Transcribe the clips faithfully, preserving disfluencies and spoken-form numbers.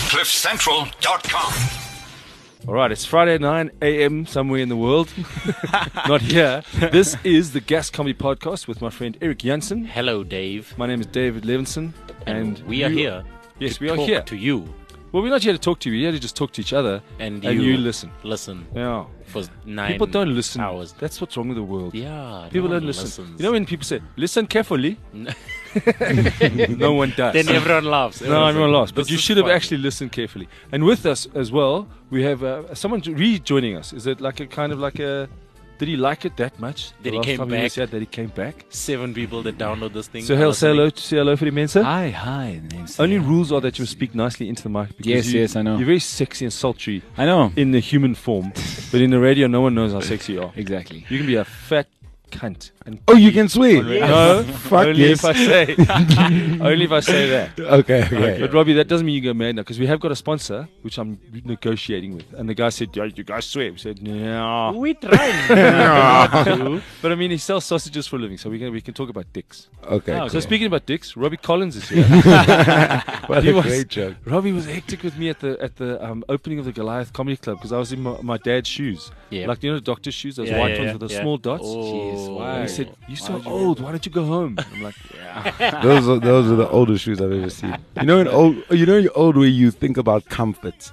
cliff central dot com. All right, it's Friday at nine a.m. somewhere in the world. Not here. This is the Gas Comedy Podcast with my friend Eric Jansen. Hello, Dave. My name is David Levinson. And, And we are you- here. Yes, to we are talk here. to you. Well, we're not here to talk to you. We're here to just talk to each other. And and you you listen. Listen Yeah. for nine People don't listen. hours. That's what's wrong with the world. Yeah. People no don't one listen. listens. You know when people say, listen carefully? No one does. Then everyone laughs. No, everyone laughs. But This you is should have fun. actually listened carefully. And with us as well, we have uh, someone rejoining us. Is it like a kind of like a... Did he like it that much? That The he last came time back? was here, that he came back? Seven people that download this thing. So are hell, say listening. hello, say hello for the Mensa. Hi, hi. The name's Only Sam. rules are that you speak nicely into the mic. Because Yes, you, yes, I know. You're very sexy and sultry I know. in the human form. But in the radio, no one knows how sexy you are. Exactly. You can be a fat cunt. And Oh, you can swear. No, Fuck only yes. if I say only if I say that. Okay, okay. But Robbie, that doesn't mean you go mad now, because we have got a sponsor which I'm negotiating with, and the guy said, "Yeah, you guys swear." We said, "No." We tried. But I mean, he sells sausages for a living, so we can we can talk about dicks. Okay. Oh, So okay. speaking about dicks, Robbie Collins is here. What He a was- great joke. Robbie was hectic with me at the at the um, opening of the Goliath Comedy Club because I was in my, my dad's shoes, Yeah. like you know the doctor's shoes, those Yeah, white yeah, ones yeah, with the yeah. small dots. Oh. why? And he said, "You're so did you old. Why don't you go home?" I'm like, Those are those are the oldest shoes I've ever seen. You know, in old, you know, you're old where you think about comforts.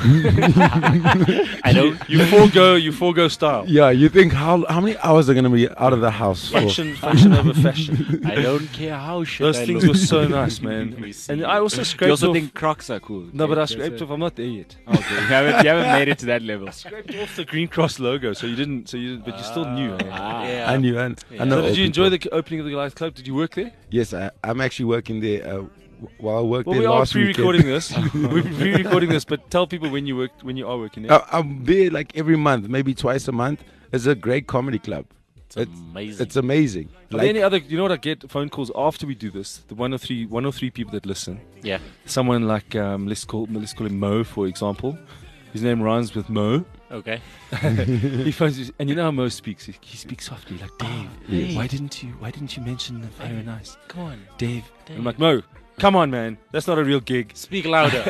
I don't. "You forego, you forego style, Yeah, you think how how many hours are gonna be out of the house for? function, function over fashion." I don't care how shit Those I things look. were so nice, man. We see. And I also You scraped also off. think Crocs are cool. No, but I That's scraped it. off. I'm not there yet. Okay, you haven't, you haven't made it to that level. Scraped off the Green Cross logo, so you didn't. So you, but you still knew. eh? Ah. Yeah. I knew, I, I know. So did old you enjoy people. the opening of the Goliath Club? Did you work there? Yes, I, I'm actually working there. Uh, while I worked Well, there we are last pre-recording weekend. this. We're pre-recording this, but tell people when you work when you are working there. Uh, I'm there like every month, maybe twice a month. It's a great comedy club. It's amazing. It's amazing. Are there Like, any other? You know what I get phone calls after we do this? The one or three, one or three people that listen. yeah. Someone like um, let's call let's call him Mo, for example. His name rhymes with Mo. Okay. He phones you, and you know how Mo speaks. He, he speaks softly, like Dave. Yes. Why didn't you? Why didn't you mention the Fire and Ice, Come on. Dave? Dave. I'm like, Mo, come on, man. That's not a real gig. Speak louder.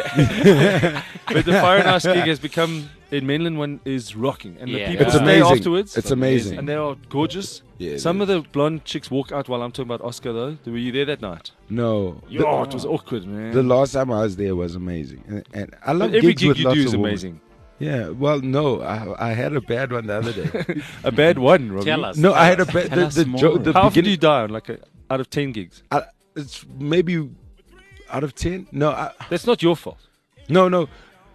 But the Fire and Ice gig has become in Mainland one is rocking, and the Yeah. people it's stay amazing. afterwards. It's amazing. And they are gorgeous. Yeah, it Some is. of the blonde chicks walk out while I'm talking about Oscar, though. Were you there that night? No. The, Oh, it was awkward, man. the last time I was there was amazing, and, and I love But every gigs gig with you lots do is of women. amazing. Yeah. Well, no, I, I had a bad one the other day. A bad one, Robbie. Tell us. no, tell I had a us. bad. Tell The, us the, more. jo- the How often do beginning. you die on like a, out of ten gigs? I, it's maybe out of ten. No, I, That's not your fault. no, no.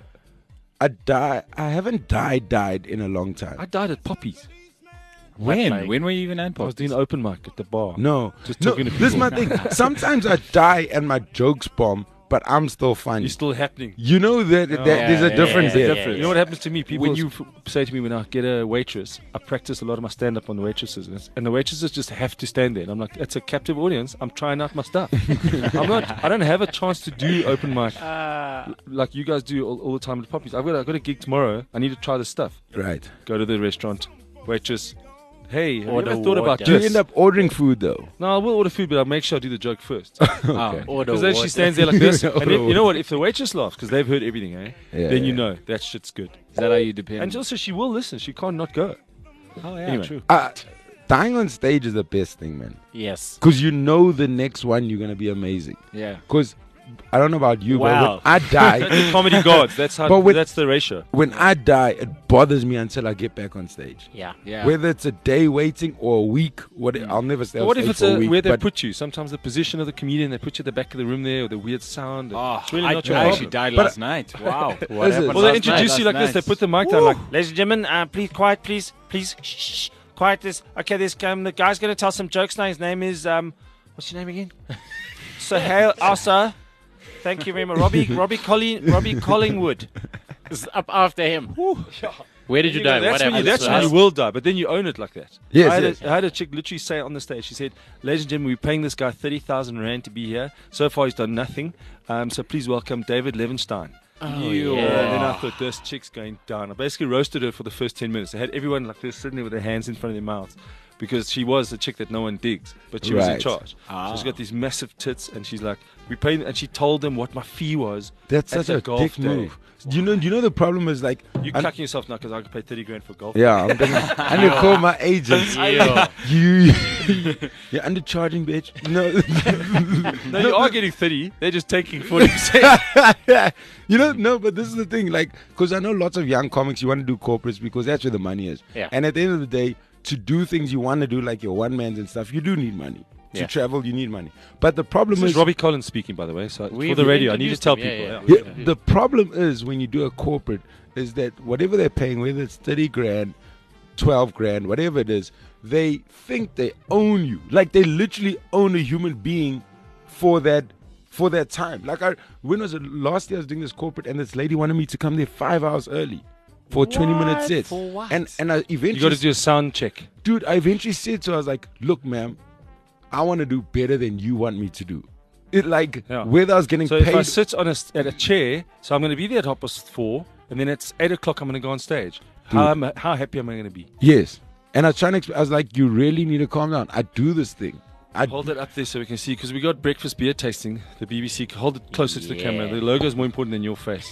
I die. I haven't died died in a long time. I died at Poppy's. When? Like- when were you even at I was Pops? doing open mic at the bar. no, Just no. talking to This is my thing. Sometimes I die and my jokes bomb, but I'm still funny. You're still happening. You know that, that Oh, there's a yeah, difference yeah, there. yeah, Different. yeah. You know what happens to me? People When you you- f- say to me when I get a waitress, I practice a lot of my stand up on the waitresses, and, it's- and the waitresses just have to stand there. And I'm like, it's a captive audience. I'm trying out my stuff. I'm not. I don't have a chance to do open mic Uh, like you guys do all, all the time at Poppies. I've got. I've got a gig tomorrow. I need to try this stuff. Right. Go to the restaurant, waitress. Hey, have Order you ever thought about water. Do you this? end up ordering food though? No, I will order food, but I'll make sure I do the joke first. Oh. order Because then she water. stands there like this, and Order then, you know water. what? If the waitress laughs, because they've heard everything, eh? Yeah, then you yeah. know that shit's good. Is that how you depend? And also, she will listen. She can't not go. oh, yeah, Anyway. true. Uh, dying on stage is the best thing, man. Yes. Because you know the next one you're gonna be amazing. Yeah. Because I don't know about you, Wow. but when I That's die, the comedy gods. That's how. But with- that's the ratio. when I die, it bothers me until I get back on stage. Yeah. Yeah. Whether it's a day waiting or a week, what I'll never stay But on what if stage it's for a a, week. where they but put you? Sometimes the position of the comedian, they put you at the back of the room there, or the weird sound. Oh, it's really I, not your I problem. actually died But- last night. Wow. What Is it? happened Well, they last night? introduce you like last this. They night. put the mic down like, Ladies and gentlemen, uh, please, quiet, please, please, shh, shh, shh, quiet. This, okay. This, um, the guy's going to tell some jokes now. His name is, um, what's your name again? Sahel Asa. Thank you very much, Robbie. Robbie Collin, Robbie Collingwood. It's up after him. Where did you, You go, die? that's what when, you, happened? that's when you will die, but then you own it like that. Yes, I, had yes. A, I had a chick literally say on the stage, she said, ladies and gentlemen, we're paying this guy thirty thousand rand to be here. So far he's done nothing. Um, so please welcome David Levinstein. Oh, And yeah. then I thought, this chick's going down. I basically roasted her for the first ten minutes. I had everyone like this sitting there with their hands in front of their mouths. because she was the chick that no one digs, but she was in Right. charge. Ah. So she's got these massive tits, and she's like, we pay, and she told them what my fee was. That's at such the a golf dick day. move. You know, you know the problem is like, You I'm- cucking yourself now because I could pay thirty grand for golf. yeah, I'm thinking, I need to call my agent. Yeah. You, you're undercharging, bitch. No, No, you are getting thirty. They're just taking forty percent. you know, no, but this is the thing, like, because I know lots of young comics, you want to do corporates because that's where the money is. Yeah. And at the end of the day, to do things you want to do, like your one mans and stuff, you do need money. To Yeah. travel, you need money. But the problem This is, is Robbie Collins speaking, by the way. So We- for the we radio, I need to introduced tell him, people. yeah, yeah. yeah, the problem is when you do a corporate, is that whatever they're paying, whether it's thirty grand, twelve grand, whatever it is, they think they own you. Like they literally own a human being for that for that time. Like I when was it last year I was doing this corporate and this lady wanted me to come there five hours early for a twenty minute What? set. For what? And and I eventually You got to do a sound check. dude, I eventually said to her, I was like, look, ma'am, I want to do better than you want me to do. It like Yeah. whether I was getting So if paid I sit on a, s- at a chair, so I'm going to be there at half past four, and then it's eight o'clock. I'm going to go on stage. How am I, how happy am I going to be? yes. And I was trying to explain, I was like, you really need to calm down. I do this thing. I Hold it up there so we can see, because we got breakfast beer tasting. The B B C. Hold it closer to the camera. Yeah. The logo is more important than your face.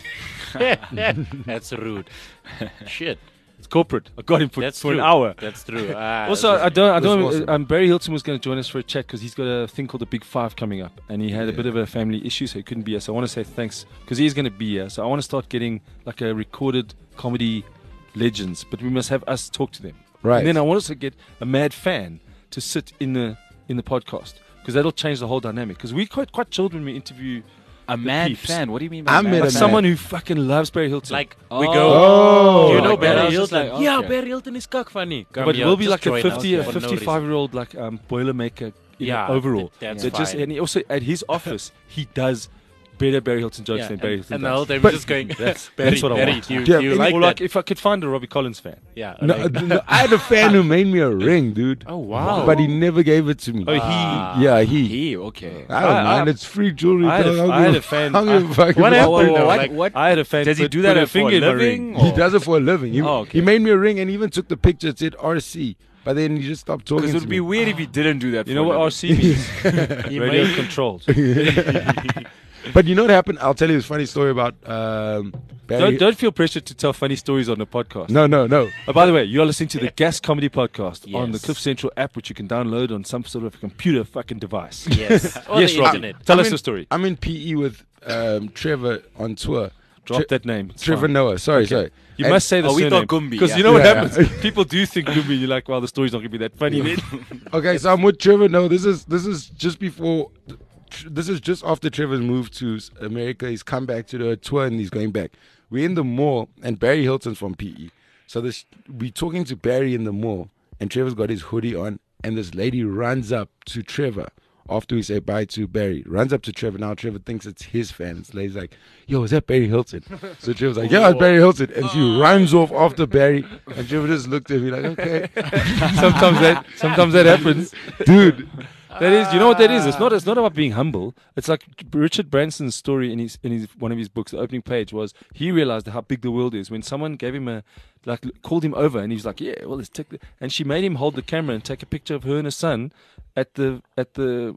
That's rude. Shit. It's corporate. I got him for, That's for true. an hour. That's true. Ah, Also, that's I don't. I That's don't. awesome. Um, Barry Hilton was going to join us for a chat because he's got a thing called the Big Five coming up, and he had a Yeah. bit of a family issue, so he couldn't be here. So I want to say thanks because he's going to be here. So I want to start getting like a recorded comedy legends, but we must have us talk to them. Right. And then I want us to get a mad fan to sit in the in the podcast because that'll change the whole dynamic. Because we quite quite chilled when we interview A mad peeps. fan. What do you mean by I mad met a like man. someone who fucking loves Barry Hilton. like Oh. we go. Oh. Do you know Like that. I Barry was just Hilton? like, Yeah, okay. Barry Hilton is cock funny. Come but here, we'll be just like a join us fifty, a for no reason. fifty-five year old like um, Boilermaker in Yeah, overall. th- that's That just fine. and he also at his office he does better Barry Hilton jokes Yeah, than Barry and, Hilton and the does. whole time But- we're just going. That's- Barry, that's what I Barry, want. Do you, Yeah, do you and- like or that? like if I could find a Robbie Collins fan. yeah. no, like- no, I had a fan who made me a ring, dude. oh wow. But he never gave it to me. Oh, he. Ah. yeah, he. He, okay. I don't I- mind. I- it's free jewelry. I had a- dog. I had don't a fan- give- I don't give a fuck What about- happened? though? what, Like, what? I had a fan. Does he put- do put that a for finger a in my living? ring. He does it for a living. He, Oh, okay. he made me a ring and even took the picture. It said R C. But then he just stopped talking Because it to would me. be weird if he didn't do that. You for know a what living. R C means? He Radio made- controlled. But you know what happened? I'll tell you this funny story about um, Barry. Don't, don't feel pressured to tell funny stories on the podcast. No, no, no. Oh, by the way, you're listening to the Gas Comedy Podcast on the Yes. Cliff Central app, which you can download on some sort of computer fucking device. Yes. Or yes, the Robbie. internet. Tell I'm us in- the story. I'm in P E with um, Trevor on tour. Drop Tre- that name. It's Trevor fine. Noah. Sorry, Okay. sorry. You And- must say the Oh, we surname. thought Gumbi, Because yeah. you know what Yeah. happens? People do think Gumbi. You're like, well, the story's not going to be that funny. then. Okay, so I'm with Trevor. No, this is this is just before. This is just after Trevor's moved to s- America. He's come back to the tour and he's going back. We're in the mall and Barry Hilton's from P E. So this we talking to Barry in the mall and Trevor's got his hoodie on and this lady runs up to Trevor after we say bye to Barry. Runs up to Trevor. Now Trevor thinks it's his fan. This lady's like, "Yo, is that Barry Hilton?" So Trevor's like, "Yeah, it's Barry Hilton." And she runs off after Barry and Trevor just looked at me like, "Okay." sometimes that sometimes that happens. Dude, That is, you know what that is? It's not. It's not about being humble. It's like Richard Branson's story in his in his one of his books. The opening page was he realized how big the world is when someone gave him a like called him over and he was like, yeah, well, let's take. The, and she made him hold the camera and take a picture of her and her son at the at the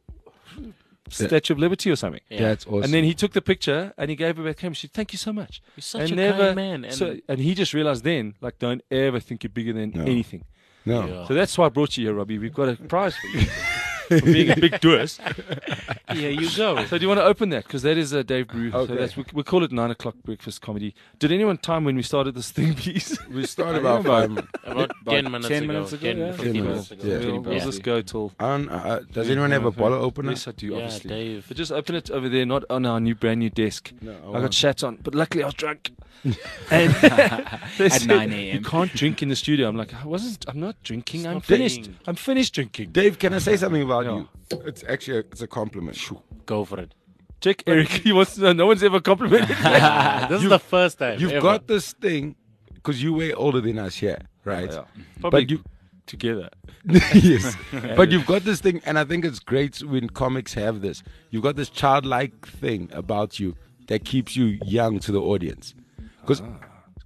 Statue of Liberty or something. Yeah. that's awesome. And then he took the picture and he gave her back camera. She said, "Thank you so much." You're such and a never, kind man. And so, and he just realized then, like, don't ever think you're bigger than No. anything. no. Yeah. So that's why I brought you here, Robbie. We've got a prize for you for being a big doers. here you go. So do you want to open that? Because that is a Dave Brew. So Okay. that's we, we call it nine o'clock breakfast comedy. Did anyone time when we started this thing, please? We started about five. About ten minutes ten ago. minutes ago, ten, yeah. fifteen Ten minutes minutes, ago. yeah. We'll, we'll Yeah. just go till. I don't, uh, does anyone have a bottle opener? Yes, I do. Yeah, Obviously. Dave. But just open it over there, not on our new brand new desk. No, I I won't. got shats on, but luckily I was drunk. and they At said, nine a.m. You can't drink in the studio. I'm like, I wasn't. I'm not drinking. It's I'm not finished. paying. I'm finished drinking. Dave, can I say something about Yeah. you? It's actually a, it's a compliment. Go for it. Check Eric. He wants to know. No one's ever complimented me. this is the first time. You've ever. got this thing because you way older than us here, right? Yeah. Probably But you, together. yes, but you've got this thing, and I think it's great when comics have this. You've got this childlike thing about you that keeps you young to the audience, because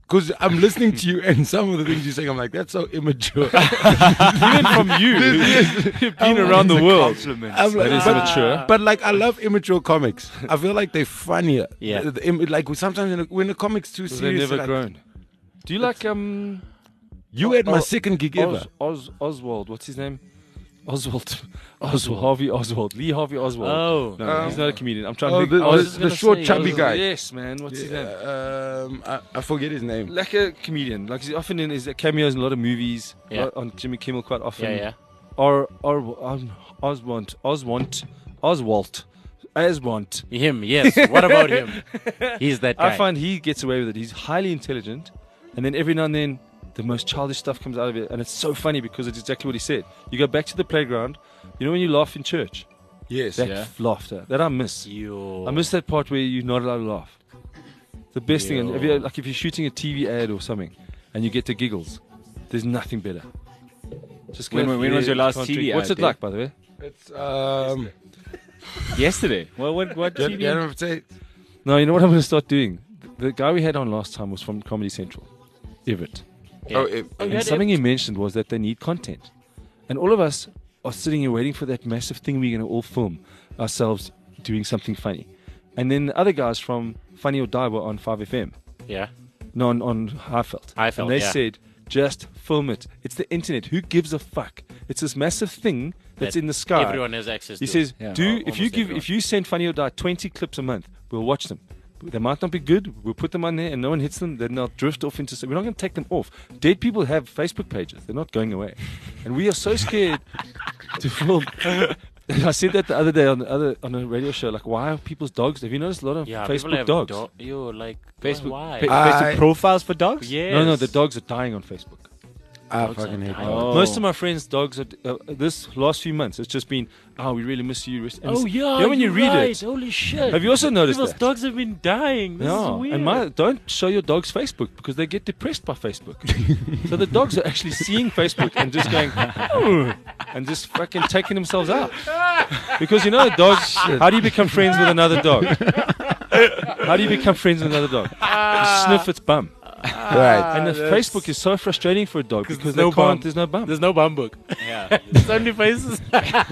because I'm listening to you and some of the things you're saying, I'm like, that's so immature. Even from you, you've been around the world. I'm like, That is but, immature. but like, I love immature comics. I feel like they're funnier. Yeah. The- the im- like sometimes when the, when the comic's too They've serious, never like, grown. Do you like um? you had my Oh, second gig ever. Oz, Oz, Oswald, what's his name? Oswald, Oswald, Harvey Oswald, Lee Harvey Oswald. Oh. no, Um, he's not a comedian. I'm trying Oh, to the, think. I was the, just the gonna short say, chubby Oswald, guy. Yes, man. What's his name? Yeah, um, I, I forget his name. Like a comedian. Like he's often in his cameos in a lot of movies. Yeah. uh, On Jimmy Kimmel quite often. Yeah, yeah. Or or um, Oswald, Oswald, Oswald, Oswald. Him, yes. What about him? He's that guy. I find he gets away with it. He's highly intelligent, and then every now and then the most childish stuff comes out of it, and it's so funny because it's exactly what he said. You go back to the playground. You know when you laugh in church, Yes. that Yeah. f- laughter that I miss. Yo. I miss that part where you're not allowed to laugh. The best thing, and if Yo. you like if you're shooting a T V ad or something, and you get the giggles, there's nothing better. Just When- go, when was your yeah, last can't T V drink. What's ad, it like, by the way? It's um. Yesterday. Well, what what Yeah, T V? yeah, I don't have to say. No, you know what I'm going to start doing? The, the guy we had on last time was from Comedy Central, Everett. Yeah. Oh, it, Oh, And yeah, something he mentioned was that they need content. And all of us are sitting here waiting for that massive thing we're going to all film ourselves doing something funny. And then the other guys from Funny or Die were on five F M, Yeah. no, on, on Highveld. Highveld, And they yeah. said, just film it. It's the internet. Who gives a fuck? It's this massive thing that's That in the sky. Everyone has access He to. says, Yeah. "Do Al- if you almost give everyone. if you send Funny or Die twenty clips a month, we'll watch them. They might not be good. We'll put them on there, and no one hits them. Then they'll drift off into. We're not going to take them off. Dead people have Facebook pages. They're not going away, and we are so scared to film." I said that the other day on the other on a radio show. Like, why are people's dogs? Have you noticed a lot of Yeah, people Facebook have dogs? Do- yo, like Facebook, Why? fa- I- Facebook profiles for dogs? Yes. No, no, the dogs are dying on Facebook. I Dogs fucking are hate dying. dogs. Oh. Most of my friends' dogs are. Uh, this last few months, it's just been, oh, we really miss you. And Oh it's- yeah. you know when you you're read right. it. Holy shit. Have you also noticed People's that? dogs have been dying. This Yeah, is weird. and my don't show your dogs Facebook because they get depressed by Facebook. So the dogs are actually seeing Facebook and just going, "Oh," and just fucking taking themselves out. Because you know, dogs. How do you become friends with another dog? How do you become friends with another dog? You sniff its bum. Right. And the Facebook is so frustrating for a dog because there's they no can't. bum. There's no bum. There's no bum book. Yeah. It's only faces.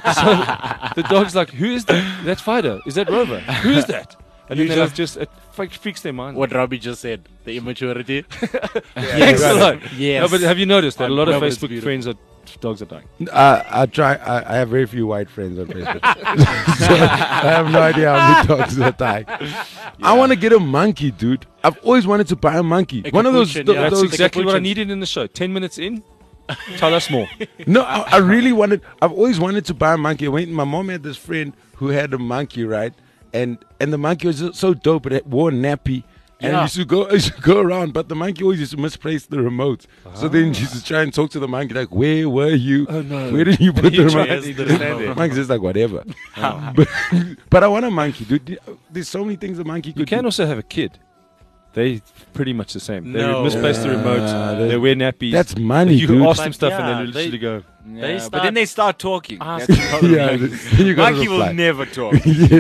The dog's like, who is that? That's Fido. Is that Rover? Who is that? And You then they like just- just it freak- freaks their mind. What Robbie just said. The immaturity. Thanks a lot. Yes. No, but have you noticed that a lot of No, but it's Facebook beautiful. friends are dogs are dying? Uh, I try. I, I have very few white friends on Facebook, so I have no idea how many dogs are dying. I want to get a monkey, dude. I've always wanted to buy a monkey. A One of those. capuchin, th- yeah. That's those exactly what I capuchins. needed in the show. Ten minutes in, tell us more. No, I, I really wanted. I've always wanted to buy a monkey. I went, my mom had this friend who had a monkey, right? And and the monkey was so dope. It wore a nappy. And Yeah. used to go, used to go around, but the monkey always used to misplace the remotes. So then she used to try and talk to the monkey, like, "Where were you? Oh, no. Where did you put He the tried remote?" to understand it. Monkey's just like, whatever. but, but I want a monkey, dude. There's so many things a monkey could You can do. also have a kid. They pretty much the same. They No. misplace the remote. Uh, they wear nappies. That's money, you dude. ask them But stuff yeah, and they they- literally go. Yeah, They but start- then they start talking. Ask That's the problem. yeah, then you gotta Monkey will reply. never talk.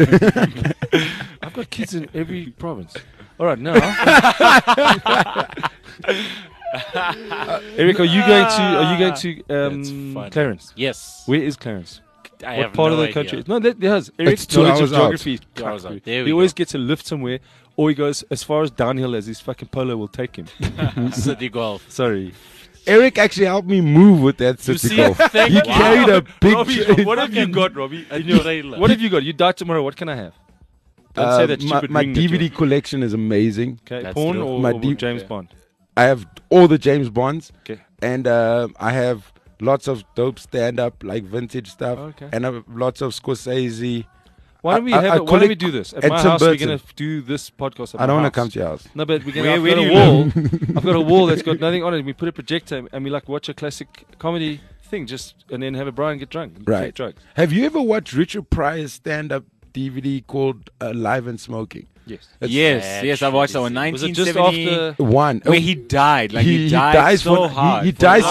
I've got kids in every province. All right, now. Eric, are you going to? Are you going to That's um, fun. Clarence? Yes. Where is Clarence? I what have part no of the idea. country? No, that has. Eric's two knowledge hours of out. geography. is Two hours crap, out. dude. There he we always go. gets a lift somewhere, or he goes as far as downhill as his fucking polo will take him. City golf. Sorry. Eric actually helped me move with that You city see? golf. Thank He you. carried a big. Robbie, tray. what have you Fucking- got, Robbie? A In your- trailer. what have you got? You die tomorrow. What can I have? Don't Uh, say that my, stupid my ring that D V D you- collection is amazing. Okay, That's porn true. or, My or D- James okay. Bond. I have all the James Bonds, Okay. and uh, I have lots of dope stand-up, like vintage stuff, Okay. and I have lots of Scorsese. Why don't we I- have? I it, why don't we collect- do this at at my Tim house? We're Burton. gonna f- do this podcast. At I don't want want to come to your house. No, but we're gonna. Where- I've where got do a you wall. I've got a wall that's got nothing on it. We put a projector and we like watch a classic comedy thing, just and then have a bri and get drunk. And Right. Take drugs. Have you ever watched Richard Pryor's stand-up D V D called uh, Live and Smoking? Yes. Yes, yes, I watched that one. Was it nineteen just seventy, after? One. where he died. Like he, he died dies so for, hard. He, he for an dies so hour.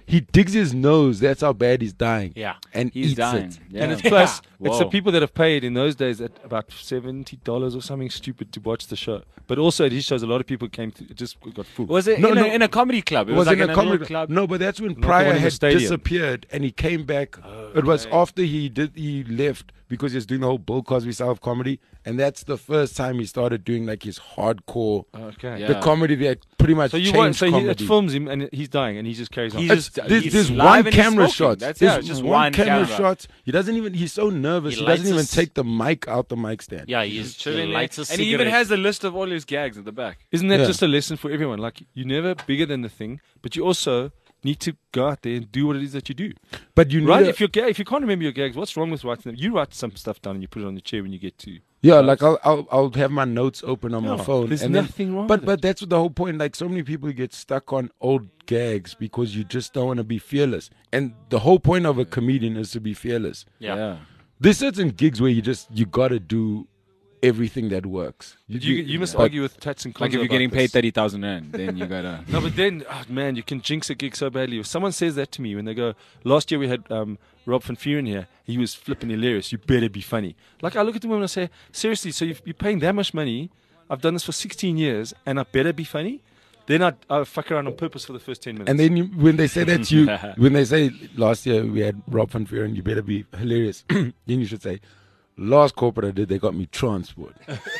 he digs his nose. That's how bad he's dying. Yeah. And He's eats dying. it. Yeah. And it's plus, Yeah. it's the Whoa. people that have paid in those days at about seventy dollars or something stupid to watch the show. But also at his shows, a lot of people came to, it just got full. Was it No, in, no. A, in a comedy club? It It was, was like in a little comedy club. No, but that's when the one Pryor in the had stadium. disappeared and he came back. It was after he did he left because he was doing the whole Bill Cosby style of comedy, and that's the first time he started doing like his hardcore, Okay. Yeah. the comedy that pretty much So you changed watch, so he, it comedy. films him and he's dying and he just carries on. He's It's- just there's he's there's live one and he's camera smoking. shot. That's There's yeah, just one, one camera, camera shot. He doesn't even. He's so nervous. He He, doesn't lights even his- take the mic out the mic stand. Yeah, he's chilling he there. lights a And he even cigarette. has a list of all his gags at the back. Isn't that Yeah. just a lesson for everyone? Like, you're never bigger than the thing, but you also need to go out there and do what it is that you do. But you need Right? a- If you're ga- if you can't remember your gags, what's wrong with writing them? You write some stuff down and you put it on the chair when you get to. yeah, class. like I'll, I'll I'll have my notes open on my Yeah, phone. there's and then- nothing wrong But with but that's the whole point. Like so many people get stuck on old gags because you just don't want to be fearless. And the whole point of a comedian is to be fearless. Yeah. There's certain gigs where you just you gotta do everything that works. You, you, you must but- argue with Tats and Konzo Like if you're about getting paid this. thirty thousand rand, then you gotta. No, but then, oh, man, you can jinx a gig so badly. If someone says that to me when they go, last year we had um, Rob van Vuuren here, he was flipping hilarious. You better be funny. Like, I look at them and I say, seriously, so you've, you're paying that much money. I've done this for sixteen years and I better be funny? Then I, I fuck around on purpose for the first ten minutes. And then you, when they say that to you, when they say last year we had Rob van Vuuren, you better be hilarious. Then you should say, last corporate I did, they got me transport.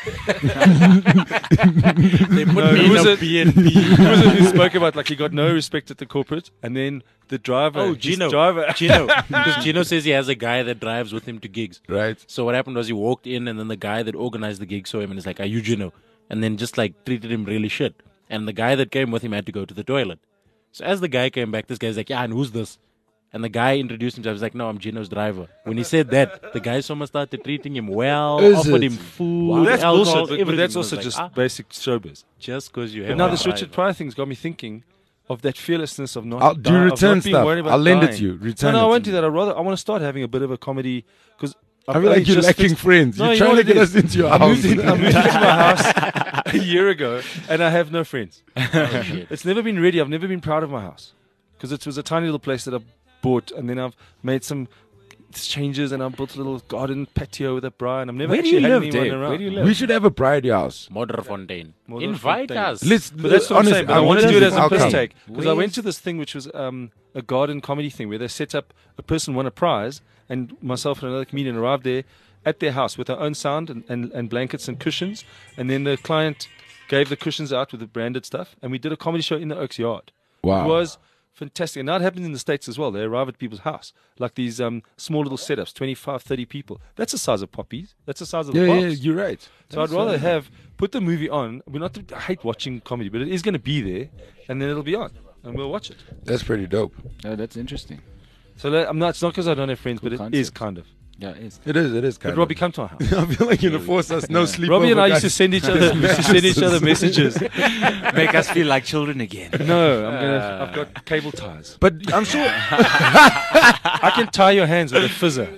They put No, me who in was a it? B and B. Who was it who spoke about, like, he got no respect at the corporate and then the driver. Oh, his Gino. driver. Gino. Because Gino says he has a guy that drives with him to gigs. Right? So what happened was he walked in and then the guy that organized the gig saw him and is like, are you Gino? And then just like treated him really shit. And the guy that came with him had to go to the toilet. So as the guy came back, this guy's like, yeah, and who's this? And the guy introduced himself. He's like, no, I'm Gino's driver. When he said that, the guy almost started treating him well, Is offered it? him food, Well, that's alcohol, bullshit, but, but everything. that's I was also like, just ah, basic showbiz. just because you have But now a this Richard driver. Pryor thing's got me thinking of that fearlessness of not. I'll do die- of return not being stuff. worried about I'll lend it dying. to you. Return no, no, it I won't to do me. that. I rather I want to start having a bit of a comedy because I feel like you're lacking friends. No, You're you know trying what to it get is? us into your I house. moved, in, I moved into my house a year ago, and I have no friends. It's never been ready. I've never been proud of my house because it was a tiny little place that I bought, and then I've made some changes, and I built a little garden patio with a Brian. I've never Where do actually you had live, anyone Dave? around. Where do you live? We should have a bride house. Modderfontein. Modderfontein. Invite us. Let's. But that's what honestly, I'm saying. But I, want to want do it as a I'll piss come. take because I went Where's- to this thing which was um, a garden comedy thing where they set up a person won a prize, and myself and another comedian arrived there at their house with our own sound and, and, and blankets and cushions, and then the client gave the cushions out with the branded stuff, and we did a comedy show in the Oaks yard. Wow. It was fantastic. And now it happens in the States as well. They arrive at people's house, like these um, small little setups, twenty-five, thirty people. That's the size of poppies. That's the size of Yeah, the yeah, pops. you're right. So I'd rather have put the movie on. We're not. I hate watching comedy, but it is going to be there, and then it'll be on, and we'll watch it. That's pretty dope. Oh, that's interesting. So let- I'm not. It's not because I don't have friends, Cool but it is concept. kind of. Yeah, it is. It is. It is kind But Robbie, come to our house. of. I feel like you're gonna force us. No sleep. Robbie and I used to send each other. we used to send each other messages. Make us feel like children again. No, I'm gonna. I've got cable ties. But I'm sure. I can tie your hands with a fizzer.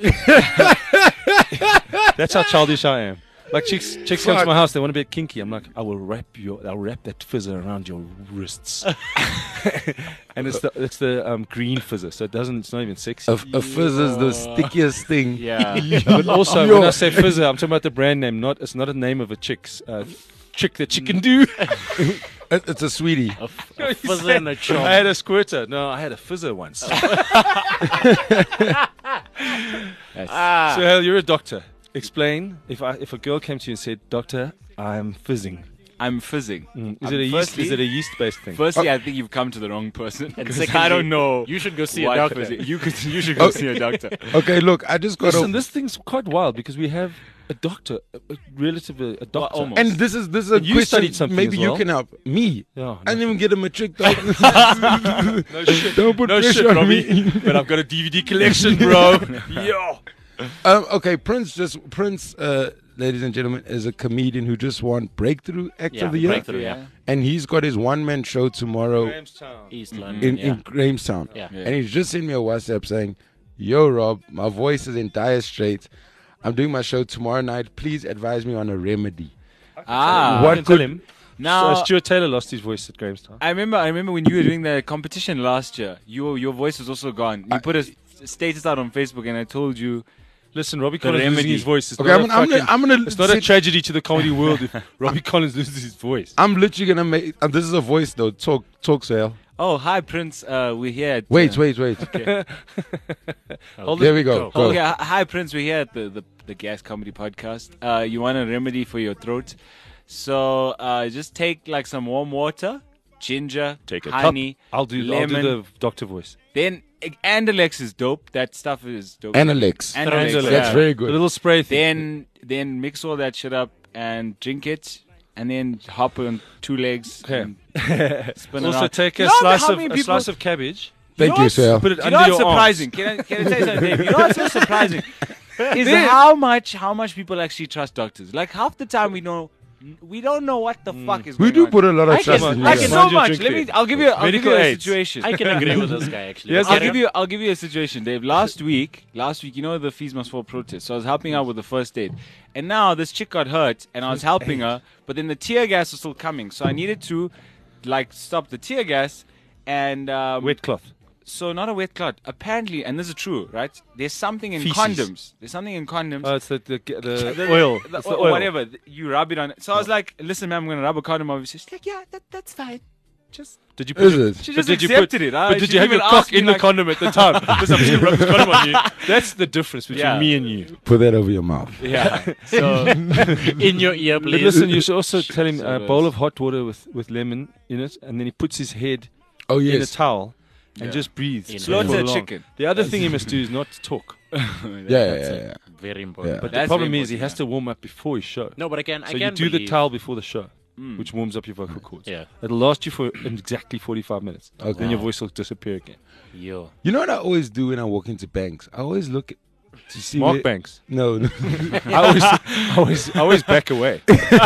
That's how childish I am. Like chicks, chicks come to Fuck. my house. They want to be kinky. I'm like, I will wrap your, I'll wrap that fizzer around your wrists. And it's the, it's the um, green fizzer, so it doesn't. It's not even sexy. A, a fizz is the stickiest thing. Yeah. But also, Yo. when I say fizzer, I'm talking about the brand name. Not, it's not a name of a chick's uh, chick that she can do. It- It's a sweetie. A, f- a fizzer and a chop. I had a squirter. No, I had a fizzer once. Ah. So, Hal, you're a doctor. Explain if I, if a girl came to you and said, "Doctor, I'm fizzing." I'm fizzing. Mm. Is Um, it a yeast? firstly- Is it a yeast-based thing? Firstly, I think you've come to the wrong person. And 'cause secondly, I don't know. You should go see a what doctor. fizzing- You could. You should go see a doctor. Okay, look, I just got Listen, to. this thing's quite wild because we have a doctor, a, a relative, a, a doctor. almost. And this is this is a And you question. studied something Maybe as you well. can help me. Yeah, I didn't even get a matric. Dog. no shit. Don't put No pressure shit, on Robbie. me. But I've got a D V D collection, bro. Yo. Um, okay, Prince just Prince, uh, ladies and gentlemen, is a comedian who just won Breakthrough Act Yeah, of the Year, Breakthrough, yeah. and he's got his one man show tomorrow Grahamstown. East London. in, yeah. in Grahamstown. Yeah. Yeah. And he's just sent me a WhatsApp saying, "Yo, Rob, my voice is in dire straits. I'm doing my show tomorrow night. Please advise me on a remedy." Ah. What I can tell could- him. Now, So Stuart Taylor lost his voice at Grahamstown. I remember. I remember when you were doing the competition last year. Your your voice was also gone. You I- put a s- status out on Facebook, and I told you. Listen, Robbie The Collins losing remedy. his voice is Okay, not I'm, a gonna- I'm, fucking, gonna, I'm gonna. it's not a send- tragedy to the comedy world if Robbie Collins loses his voice. I'm literally gonna make. And this is a voice though. Talk, talk, Sale. Oh, hi, Prince. Uh, we're here. At, Wait, uh, wait, wait. Okay. Hold There it- we go. Oh, Go. yeah. Hi, Prince. We're here at the, the, the Gas Comedy Podcast. Uh, you want a remedy for your throat? So uh, just take like some warm water, ginger, Take a honey, cup. I'll do, I'll lemon. do the doctor voice. Then Andalex is dope. That stuff is dope. Analyx. Andalex, Andalex. That's yeah. very The good. little spray thing. Then then mix all that shit up and drink it, and then hop on two legs. Okay. and spin Also around. take a You know slice how of many a people- slice of cabbage. Thank know you, what's- Sale. Put it You under know your what's arms. surprising? Can I, can I tell you something, Dave? You know what's so surprising? Is how much how much people actually trust doctors. Like half the time we know we don't know what the fuck is We going do on. put a lot of I trust can- in you. Like Yes. it's guys. so Mind your much. drink Let me. there. I'll give you. I'll give Medical you a aids. situation. I can agree with this guy actually. Yes, But I'll carry give on. you. I'll give you a situation, Dave. Last week, last week, you know the Fees Must Fall protest. So I was helping out with the first aid, and now this chick got hurt, and I was helping her, but then the tear gas was still coming, so I needed to, like, stop the tear gas, and um, Wet cloth. So not a wet clot. Apparently, and this is true, right? There's something in Feces. condoms. There's something in condoms. Oh, it's the, the, the, The- oil. the- It's the or oil. whatever. th- You rub it on it. So I was like, listen, ma'am, I'm going to rub a condom on you. She's like, yeah, that, that's fine. Just. Did you put Is your- it? She but just did you accepted put, it. huh? But She did you have didn't your even cock ask me, in the like- condom at the time? Listen, I'm just gonna rub this condom on you. That's the difference between Yeah. me and you. Put that over your mouth. Yeah. So. in your ear, But please. listen, you should also tell him So a those- bowl of hot water with, with lemon in it, and then he puts his head Oh in a yes. tauel and Yeah. just breathes. In for Slaughter a long. chicken. The other thing he must do is not talk. Yeah, yeah, That's yeah, a yeah. Very important. Yeah. But That's the problem very is he has important, to warm up before his show. No, but I can. So I you can do the believe- towel before the show, Mm. which warms up your vocal cords. Yeah. It'll last you for exactly forty-five minutes. Okay. Then your voice will disappear again. Yo. You know what I always do when I walk into banks? I always look to see Mark where- Banks. No, no. I always, I always, I always back away.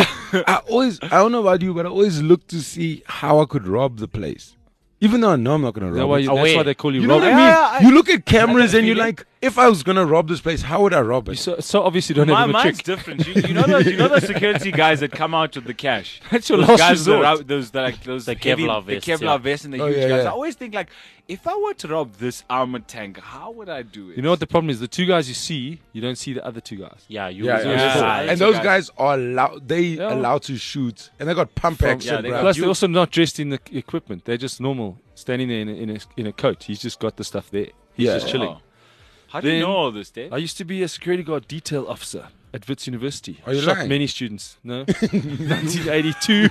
I always, I don't know about you, but I always look to see how I could rob the place. Even though I know I'm not going to That's rob why, it. you, that's Away. why they call you, You know Rob. what I mean? Yeah, I- you look at cameras and you're feeling. like, if I was going to rob this place, how would I rob You it? so, so obviously don't My, have a mine's trick. different. You, you know those, you know those security guys that come out with the cash. That's your Those last guys with resort. the, rou- those the, like those The heavy, Kevlar the vests, Kevlar yeah. vests and the Oh, huge yeah, guys. yeah. I always think like, if I were to rob this armored tank, how would I do it? You know what the problem is? The two guys you see, you don't see the other two guys. Yeah, you. Yeah, was- yeah, Yeah. So- Yeah. and those guys are allowed. They Yeah. allowed to shoot, and they got pump From- action. yeah, they bruh. got- Plus, you- they're also not dressed in the equipment. They're just normal, standing there in a, in a, in a coat. He's just got the stuff there. He's Yeah. just chilling. Oh. How do you Then- know all this, Dave? I used to be a security guard detail officer at Wits University. Are you Shot lying? many students. No, nineteen eighty-two.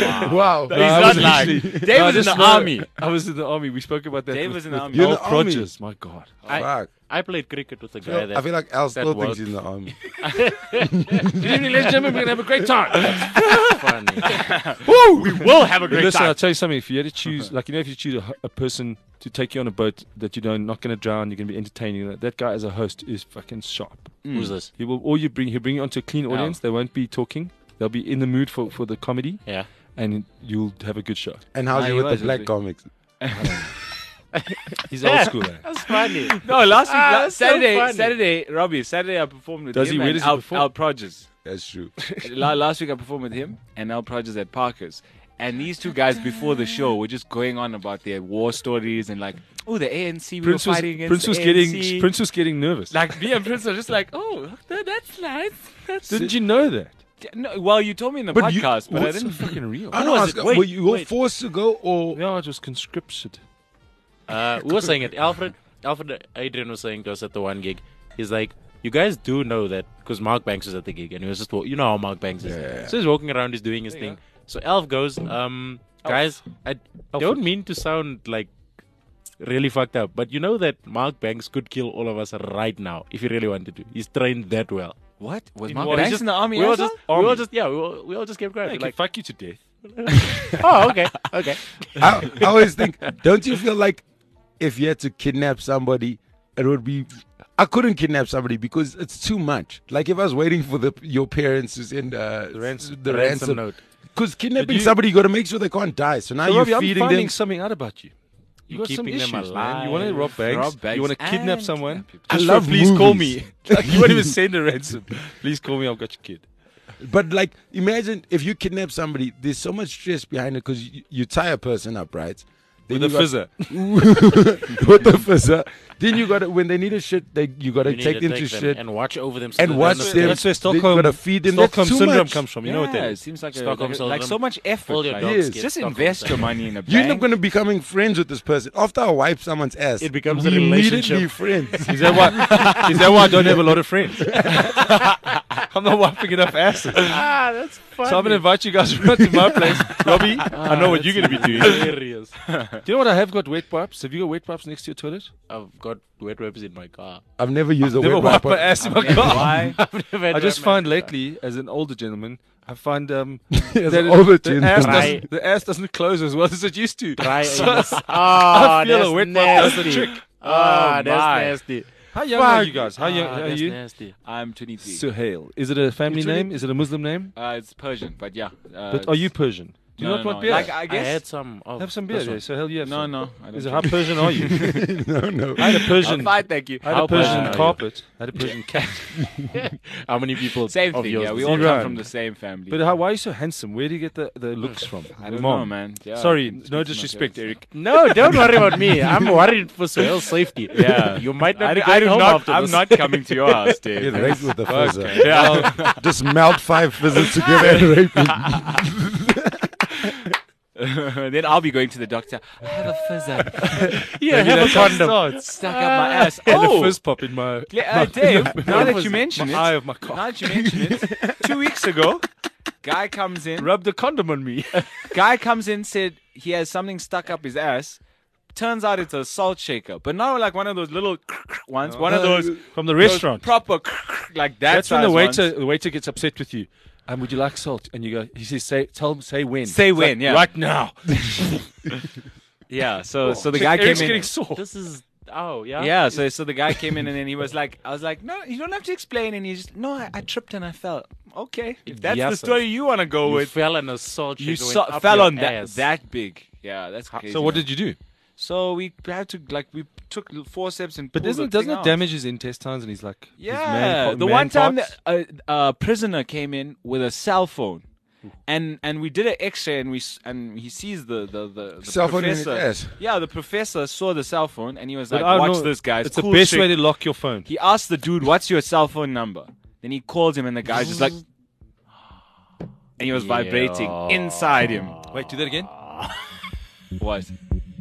Wow. No, He's I not wasn't lying. actually- Dave No, was in just the no, army. I was in the army. We spoke about that. Dave with, was in the with army. You're in Al the army? Progers. My God. I, Fuck. I played cricket with a I guy feel, that. I feel like Al that still thinks was- he's in the army. Good evening, ladies and gentlemen. We're gonna have a great time. funny. We will have a great Listen, time. I'll tell you something. If you had to choose, like you know, if you choose a, a person to take you on a boat that you don't not going to drown, you're going to be entertaining. That, that guy as a host is fucking sharp. Who's this? He will, or you bring, he'll bring you onto a clean audience. They won't be talking. They'll be in the mood for, for the comedy, Yeah. and you'll have a good show. And how's Nah, he he with was, the black wasn't comics? He's old school. Eh? That's funny. No, last week, Ah, la- that's so Saturday, funny. Saturday, Robbie, Saturday I performed with Does him he? Where and does he Al, perform? Al Progers. That's true. La- last week I performed with him and Al Progers at Parker's. And these two guys before the show were just going on about their war stories and like, oh, the A N C, we Prince were was, fighting against Prince the was A N getting C. Prince was getting nervous. Like me and Prince are just like, oh, that, that's nice. That's Didn't you know that? no, well, you told me in the But you- podcast, but I what's- didn't. Fucking real. I was know. it? Oscar, Wait, were you all wait. forced to go, or Yeah, it was conscripted. Uh, we were saying it. Alfred, Alfred Adrian was saying to us at the one gig, he's like, you guys do know that because Mark Banks was at the gig and he was just, wa- you know how Mark Banks is. Yeah, yeah, yeah. So he's walking around, he's doing his There you thing. So Alf goes, um, guys, I don't mean to sound like really fucked up, but you know that Mark Banks could kill all of us right now if he really wanted to. He's trained that well. What? Was In Mark what? Banks He's just- in the army We all also? just, we all just, yeah, we all, we all just kept Yeah, quiet. he Like, can fuck you to death. oh, okay, okay. I, I always think, don't you feel like if you had to kidnap somebody, it would be. I couldn't kidnap somebody because it's too much. Like if I was waiting for the your parents to send uh, the ransom- the ransom ransom note. Because kidnapping you- somebody, you got to make sure they can't die. So now So, you're Robbie, I'm feeding finding them. something out about you. You You're got some keeping them issues, man. You alive. want to rob banks. Rob banks You want to kidnap and someone. kidnap people. I Just love for, please call movies. me. Like, you won't even send a ransom. Please call me. I've got your kid. But like, imagine if you kidnap somebody. There's so much stress behind it because you, you tie a person up, right? Then With a you got- fizzer. with the fizzer. Then you got to when they need a shit, they you got to You need take to them to take them shit and watch over them. So and that watch they them. understand. That's where Then Stockholm- you got to feed them. Stockholm That's too syndrome much. comes from. You know what yeah, that it is? seems like, a, Stockholm like, a- like syndrome. so much effort. All your like, dogs Yes. get just Stockholm invest your syndrome. money in a You're not bank. going to becoming friends with this person after I wipe someone's ass. It becomes we a relationship. Immediately friends. Is that why? Is that why I don't have a lot of friends? I'm not wiping enough asses. Ah, that's funny. So I'm gonna invite you guys around to my place, Robbie. I know what you're gonna be doing. Hilarious. Do you know what I have got wet wipes? Have you got wet wipes next to your toilet? I've got wet wipes in my car. I've never used a Never wet wiped wiper. my ass in my Yeah, car. why? I've never had I just wet find wipes. lately, as an older gentleman, I find um, As that an it- older the, gentleman. ass Dry. doesn't, the ass doesn't close as well as it used to. Dry So- anus. Oh, I feel that's a wet wipe does the nasty. trick. Ah, Oh, that's my. nasty. How young are Fuck. you guys? How young Ah, are that's you? nasty. I'm twenty-three. Suhail. Is it a family You're name? Is it a Muslim name? Uh, it's Persian, but yeah. Uh, But are you Persian? Do you no, not no, want no. beer? Like, I I guess. had some. Of Have some beer this there. one. So hell you have no, some. no. I don't Is it, drink. how Persian are you? no, no. I had a Persian. I'm fine, thank you. I had How a Persian Persian are you? carpet. I had a Persian cat. How many people? Same of thing, yours yeah. We is all it? come Right. from the same family. But how, why are you so handsome? Where do you get the, the looks from? I don't Mom. know, man. Yeah, Sorry, it's no good to my disrespect, parents. Eric. No, don't worry about me. I'm worried for Suhail's safety. Yeah. You might not I, be I going do home not, after I'm this. not coming to your house, Dave. Get raped with the fizzer. Yeah. Just melt five fizzers together and rape him. Then I'll be going to the doctor. I have a fizzer Yeah, Maybe have a that's how it condom. starts. stuck up my ass. And a Oh, fizz pop in my, uh, Dave, now that you my mention it, eye of my cock. now that you mention it, two weeks ago, guy comes in. Rubbed a condom on me. Guy comes in, said he has something stuck up his ass. Turns out it's a salt shaker, but not like one of those little ones. One of those From the those restaurant. proper like that. That's when the size waiter ones. the waiter gets upset with you. Um, would you like salt? And you go. He says, "Say, tell him, say when. Say It's when, like, yeah. right now." Yeah. So so the Check, guy Eric's came in. getting sore. This is. Oh, yeah? Yeah, so so the guy came in and then he was like, I was like, no, you don't have to explain. And he's just, no, I, I tripped and I fell. Okay, if that's Yes, the sir. story you want to go You with, fell in a salt you shaker, went saw, up fell your on that ass. that big. Yeah, that's crazy. So what did you do? So we had to like we took forceps and. But pulled doesn't the doesn't thing it out. damage his intestines and he's like his Yeah, man, the man one time parts? that a, a prisoner came in with a cell phone, and and we did an X-ray and we s- and he sees the the the, the Cell phone in his professor. ass. Yeah, the professor saw the cell phone and he was But like, I don't "Watch know, this, guys. It's Cool the best trick." way to lock your phone. He asked the dude, "What's your cell phone number?" Then he calls him, and the guy's just like, and he was vibrating inside him. Wait, do that again. What?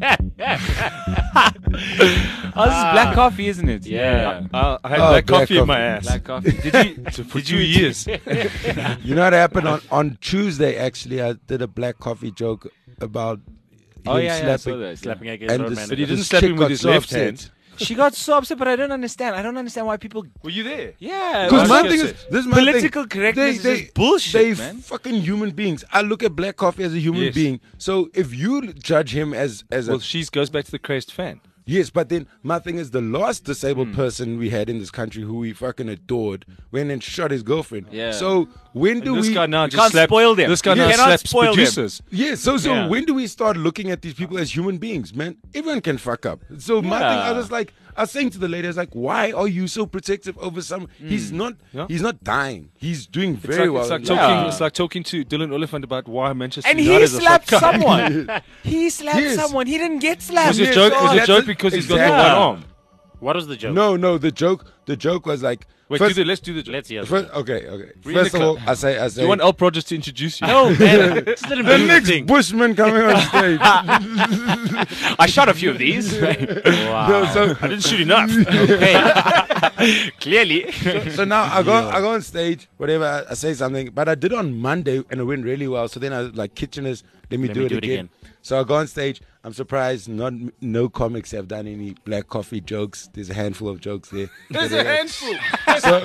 Oh, this is black coffee, isn't it? Yeah. Uh, I had Oh, black black coffee in my coffee. ass. Black coffee. Did you? for two years. You know what happened on, on Tuesday? Actually, I did a black coffee joke about Oh him yeah, yeah, I saw slapping. that. Slapping against And road this, man. But he didn't this slap chick him with got his so left upset. hand. She got so upset, but I don't understand. I don't understand why people. Were you there? Yeah, Because Why my is thing it is, this is my political thing. correctness they, is just bullshit, They man. fucking human beings. I look at black coffee as a human Yes. being. So if you judge him as as Well, a she goes back to the crazed fan. yes, but then my thing is the last Hmm. disabled person we had in this country who we fucking adored went and shot his girlfriend. Yeah. So when do And this we? guy now You just can't slapped, spoil them. This guy You now cannot slaps spoil them. producers. Yeah, so so Yeah. when do we start looking at these people as human beings, man? Everyone can fuck up. So my thing, I Yeah. was like, I was saying to the lady, I was like, why are you so protective over some? He's not, Yeah. he's not dying. He's doing It's very like, well. it's like Yeah. talking. It's like talking to Dylan Oliphant about why Manchester And he United are slapped so- someone. He slapped Yes. someone. He didn't get slapped. Was it Yes, joke? oh, Was it that's joke a- because he's got the exactly. one arm? What was the joke? No, no. The joke, the joke was like, Wait, first, do the, let's do the joke. Let's hear. it. first okay, okay. We're in First the of all, club. I say, I Do say, you want Al Rogers to introduce you? No, man. Just let him the do the next thing. Bushman coming on stage. I shot a few of these. Wow. No, so, I didn't shoot enough. Clearly. so now I go, I go on stage, whatever. I, I say something, but I did it on Monday and it went really well. So then I was like, Kitcheners, let me, Let do, me it, do it again. again. So I go on stage. I'm surprised not no comics have done any black coffee jokes. There's a handful of jokes there. There's a handful. So,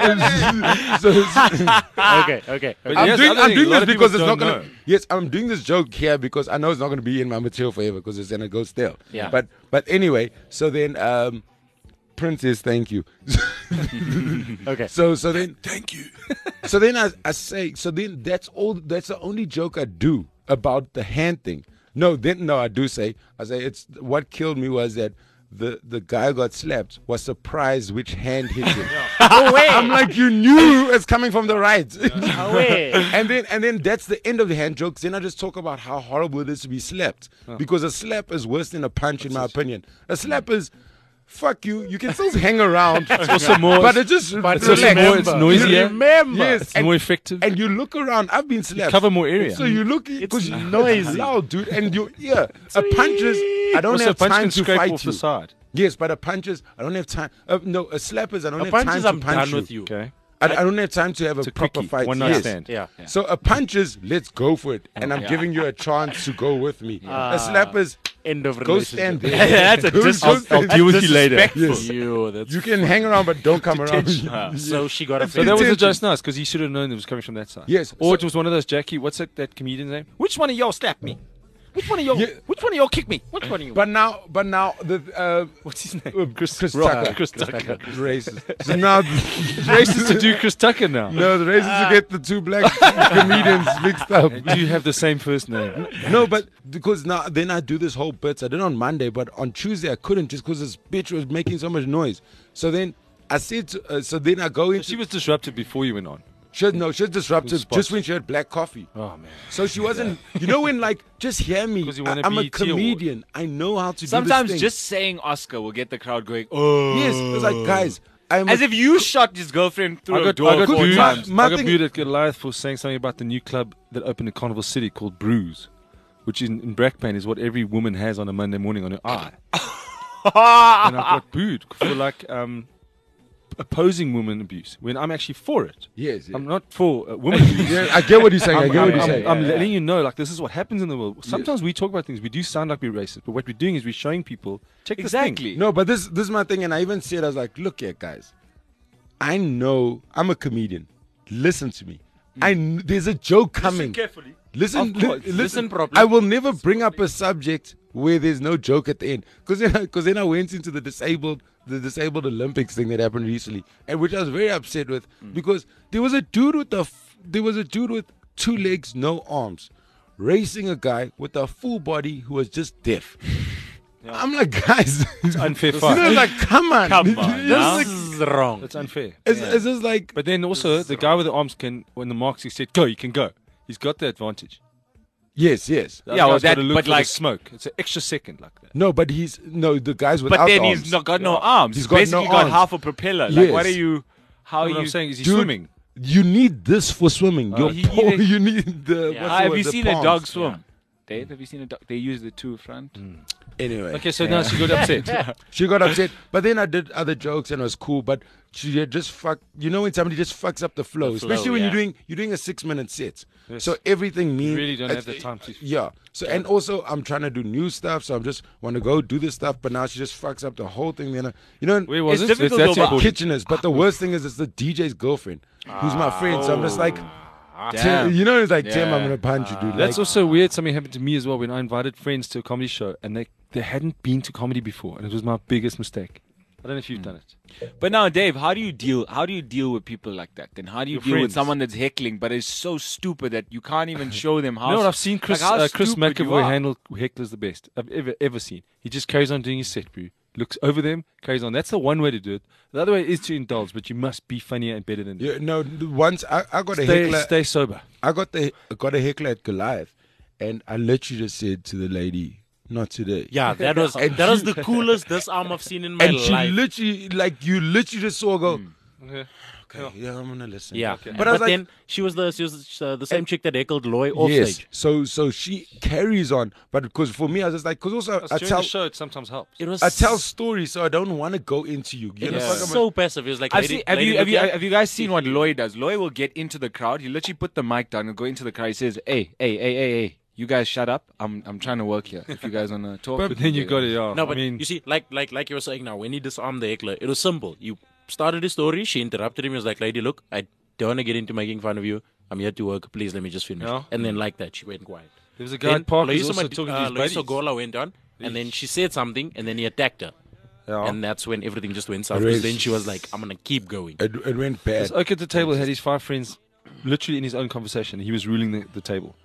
so, Okay, okay. But I'm here's doing, the other I'm thing, doing a lot this of because people it's not don't gonna. know. Yes, I'm doing this joke here because I know it's not gonna be in my material forever because it's gonna go stale. Yeah. But but anyway, so then um, Princess, thank you. Okay. So so then thank you. So then I I say so then that's all. That's the only joke I do about the hand thing. No, then no, I do say I say it's what killed me was that the the guy who got slapped was surprised which hand hit him. Oh, wait. I'm like, you knew it's coming from the right. Oh, wait. and then and then that's the end of the hand jokes. Then I just talk about how horrible it is to be slapped. Because a slap is worse than a punch, in my opinion. A slap is fuck you. You can still hang around. It's also more- but it just But It's also more, it's noisier. Remember. Yes, It's and, more effective. and you look around. I've been slapped. cover more area. So you look because It's noisy. loud, dude, and you yeah. A punch is I don't also, have punch time can to scrape fight off you. the side. Yes, but a punches I don't have time. Uh, no, a slap is I don't A have punch time is to I'm punch done you. with you. Okay. I, I don't have time to have It's a a proper quickie, fight. one night Yes. stand. Yeah. So a punch is let's go for it, and I'm Yeah. giving you a chance to go with me. Ah. A slap is End of go relationship. stand there. That's a Go- dis- go I'll, I'll stand- deal with you later. Yes. You, that's You can hang around, but don't come around. So she got a So that was a Detention. just nice because he should have known it was coming from that side. Yes, Or so- it was one of those Jackie. What's that? That comedian's name? Which one of y'all slapped me? Which one of y'all? Yeah. Which one of y'all kicked me? Which one of you? But now, but now the uh, What's his name? uh, Chris, Chris Rock. Tucker, Chris Tucker. racist. So now, Racist to do Chris Tucker now. no, the racists to get the two black comedians mixed up. Do you have the same first name? No, but because now then I do this whole bits. I did it on Monday, but on Tuesday I couldn't just because this bitch was making so much noise. So then I said, to, uh, so then I go into. She was disrupted before you went on. She, no, she was disrupted Spot. just when she had black coffee. Oh man. So she wasn't. You know when like just hear me. 'Cause you I, won a I'm a B E T award. comedian. I know how to Sometimes do this thing. just saying Oscar will get the crowd going. Oh, yes. It's like guys. I'm as a, if you shot his girlfriend through I a got, door I got four booed. times. My I got thing- booed at Goliath for saying something about the new club that opened in Carnival City called Bruise, which in, in Brackpan is what every woman has on a Monday morning on her eye. And I got booed for like um, opposing woman abuse when I'm actually for it. yes. yes. I'm not for uh, woman abuse. Yeah, I get what you're saying. I I'm, get I'm, what you're I'm- saying. I'm letting you know, like, this is what happens in the world. Sometimes we talk about things, we do sound like we're racist, but what we're doing is we're showing people, check this thing. Exactly. No, but this this is my thing, and I even said I was like, look here, guys. I know I'm a comedian. Listen to me. I kn- there's a joke coming. carefully. Listen, Of course. li- listen, Listen properly. I will never bring up a subject where there's no joke at the end, because then, because then I went into the disabled, the disabled Olympics thing that happened recently, and which I was very upset with, because there was a dude with the, f- there was a dude with two legs, no arms, racing a guy with a full body who was just deaf. I'm like, guys, it's unfair You fight. know, like, come on, Come on, This now. is This like- is wrong. That's unfair. it's, it's just like, But then also, the guy with the arms can, when the marks he said, go, you can go. He's got the advantage. yes, yes. The Yeah, other well, guy's gotta that- look but for like- the smoke. It's an extra second like that. No, but he's no the guys without But then arms. he's not got no arms. He's He's got no basically got arms. half a propeller. Like, Yes. what are you? How What are I'm you? saying is he's Dude, swimming. You need this for swimming. Your he paw- either- you need the. Yeah. what's Ah, the have word? you The seen a palms. dog swim? Dave, have you seen a dog? They use the two front. Anyway, Okay, so now she got upset. she got upset, but then I did other jokes and it was cool. But she had just fuck. You know when somebody just fucks up the flow, The flow, especially when yeah. you're doing you're doing a six minute set. Yes. So everything means You really don't have the time to. Yeah. So and also I'm trying to do new stuff, so I'm just want to go do this stuff. But now she just fucks up the whole thing. Then I- you know, Where was It's it? difficult That's though, but- important. Kitcheners. But the worst thing is it's the D J's girlfriend, who's my friend. So I'm just like, Tim, Damn. you know, it's like Tim, I'm Yeah. gonna punch you, dude. That's Like, also weird. Something happened to me as well when I invited friends to a comedy show and they, they hadn't been to comedy before, and it was my biggest mistake. I don't know if you've done it. But now, Dave, how do you deal? How do you deal with people like that? Then how do you Your deal friends. with someone that's heckling but is so stupid that you can't even show them how? You know what? I've seen Chris like how uh, Chris stupid you McAvoy are. handle hecklers the best I've ever ever seen. He just carries on doing his set, bro. Looks over them, carries on. That's the one way to do it. The other way is to indulge, but you must be funnier and better than them. yeah, no. Once I, I got a Stay, heckler. stay sober. I got the I got a heckler at Goliath, and I literally just said to the lady, "Not today." Yeah, that was And that was she- the coolest this arm I've seen in my And she life. literally, like, you literally just saw her go, Okay. okay, yeah, I'm gonna listen. yeah, But, but, I was like, then she was the she was uh, the same chick that heckled Loy off yes. stage. So so she carries on, but because for me, I was just like, because also I During tell the show, it sometimes helps. It was I tell stories, so I don't want to go into you. You it know, was fuck, I'm a- so passive. It was like I've lady, seen, have, lady, you, have, you, look here. have you guys seen what Loy does? Loy will get into the crowd. He literally put the mic down and go into the crowd. He says, "Hey, hey, hey, hey, hey, you guys shut up. I'm I'm trying to work here. If you guys wanna talk." But then you got it. Yeah. No, but I mean, you see, like like like you were saying now, when he disarmed the heckler, it was simple. You started his story, she interrupted him. He was like, "Lady, look, I don't want to get into making fun of you. I'm here to work. Please let me just finish." Yeah. And then like that, she went quiet. there was a guy Then at Park who's Loyiso also Mad- talking uh, to his buddies. Loyiso Gola went on, and then she said something, and then he attacked her. Yeah. And that's when everything just went south. It Because is- then she was like, "I'm gonna keep going." it, it went bad. This oak at the table had his five friends literally in his own conversation. He was ruling the, the table.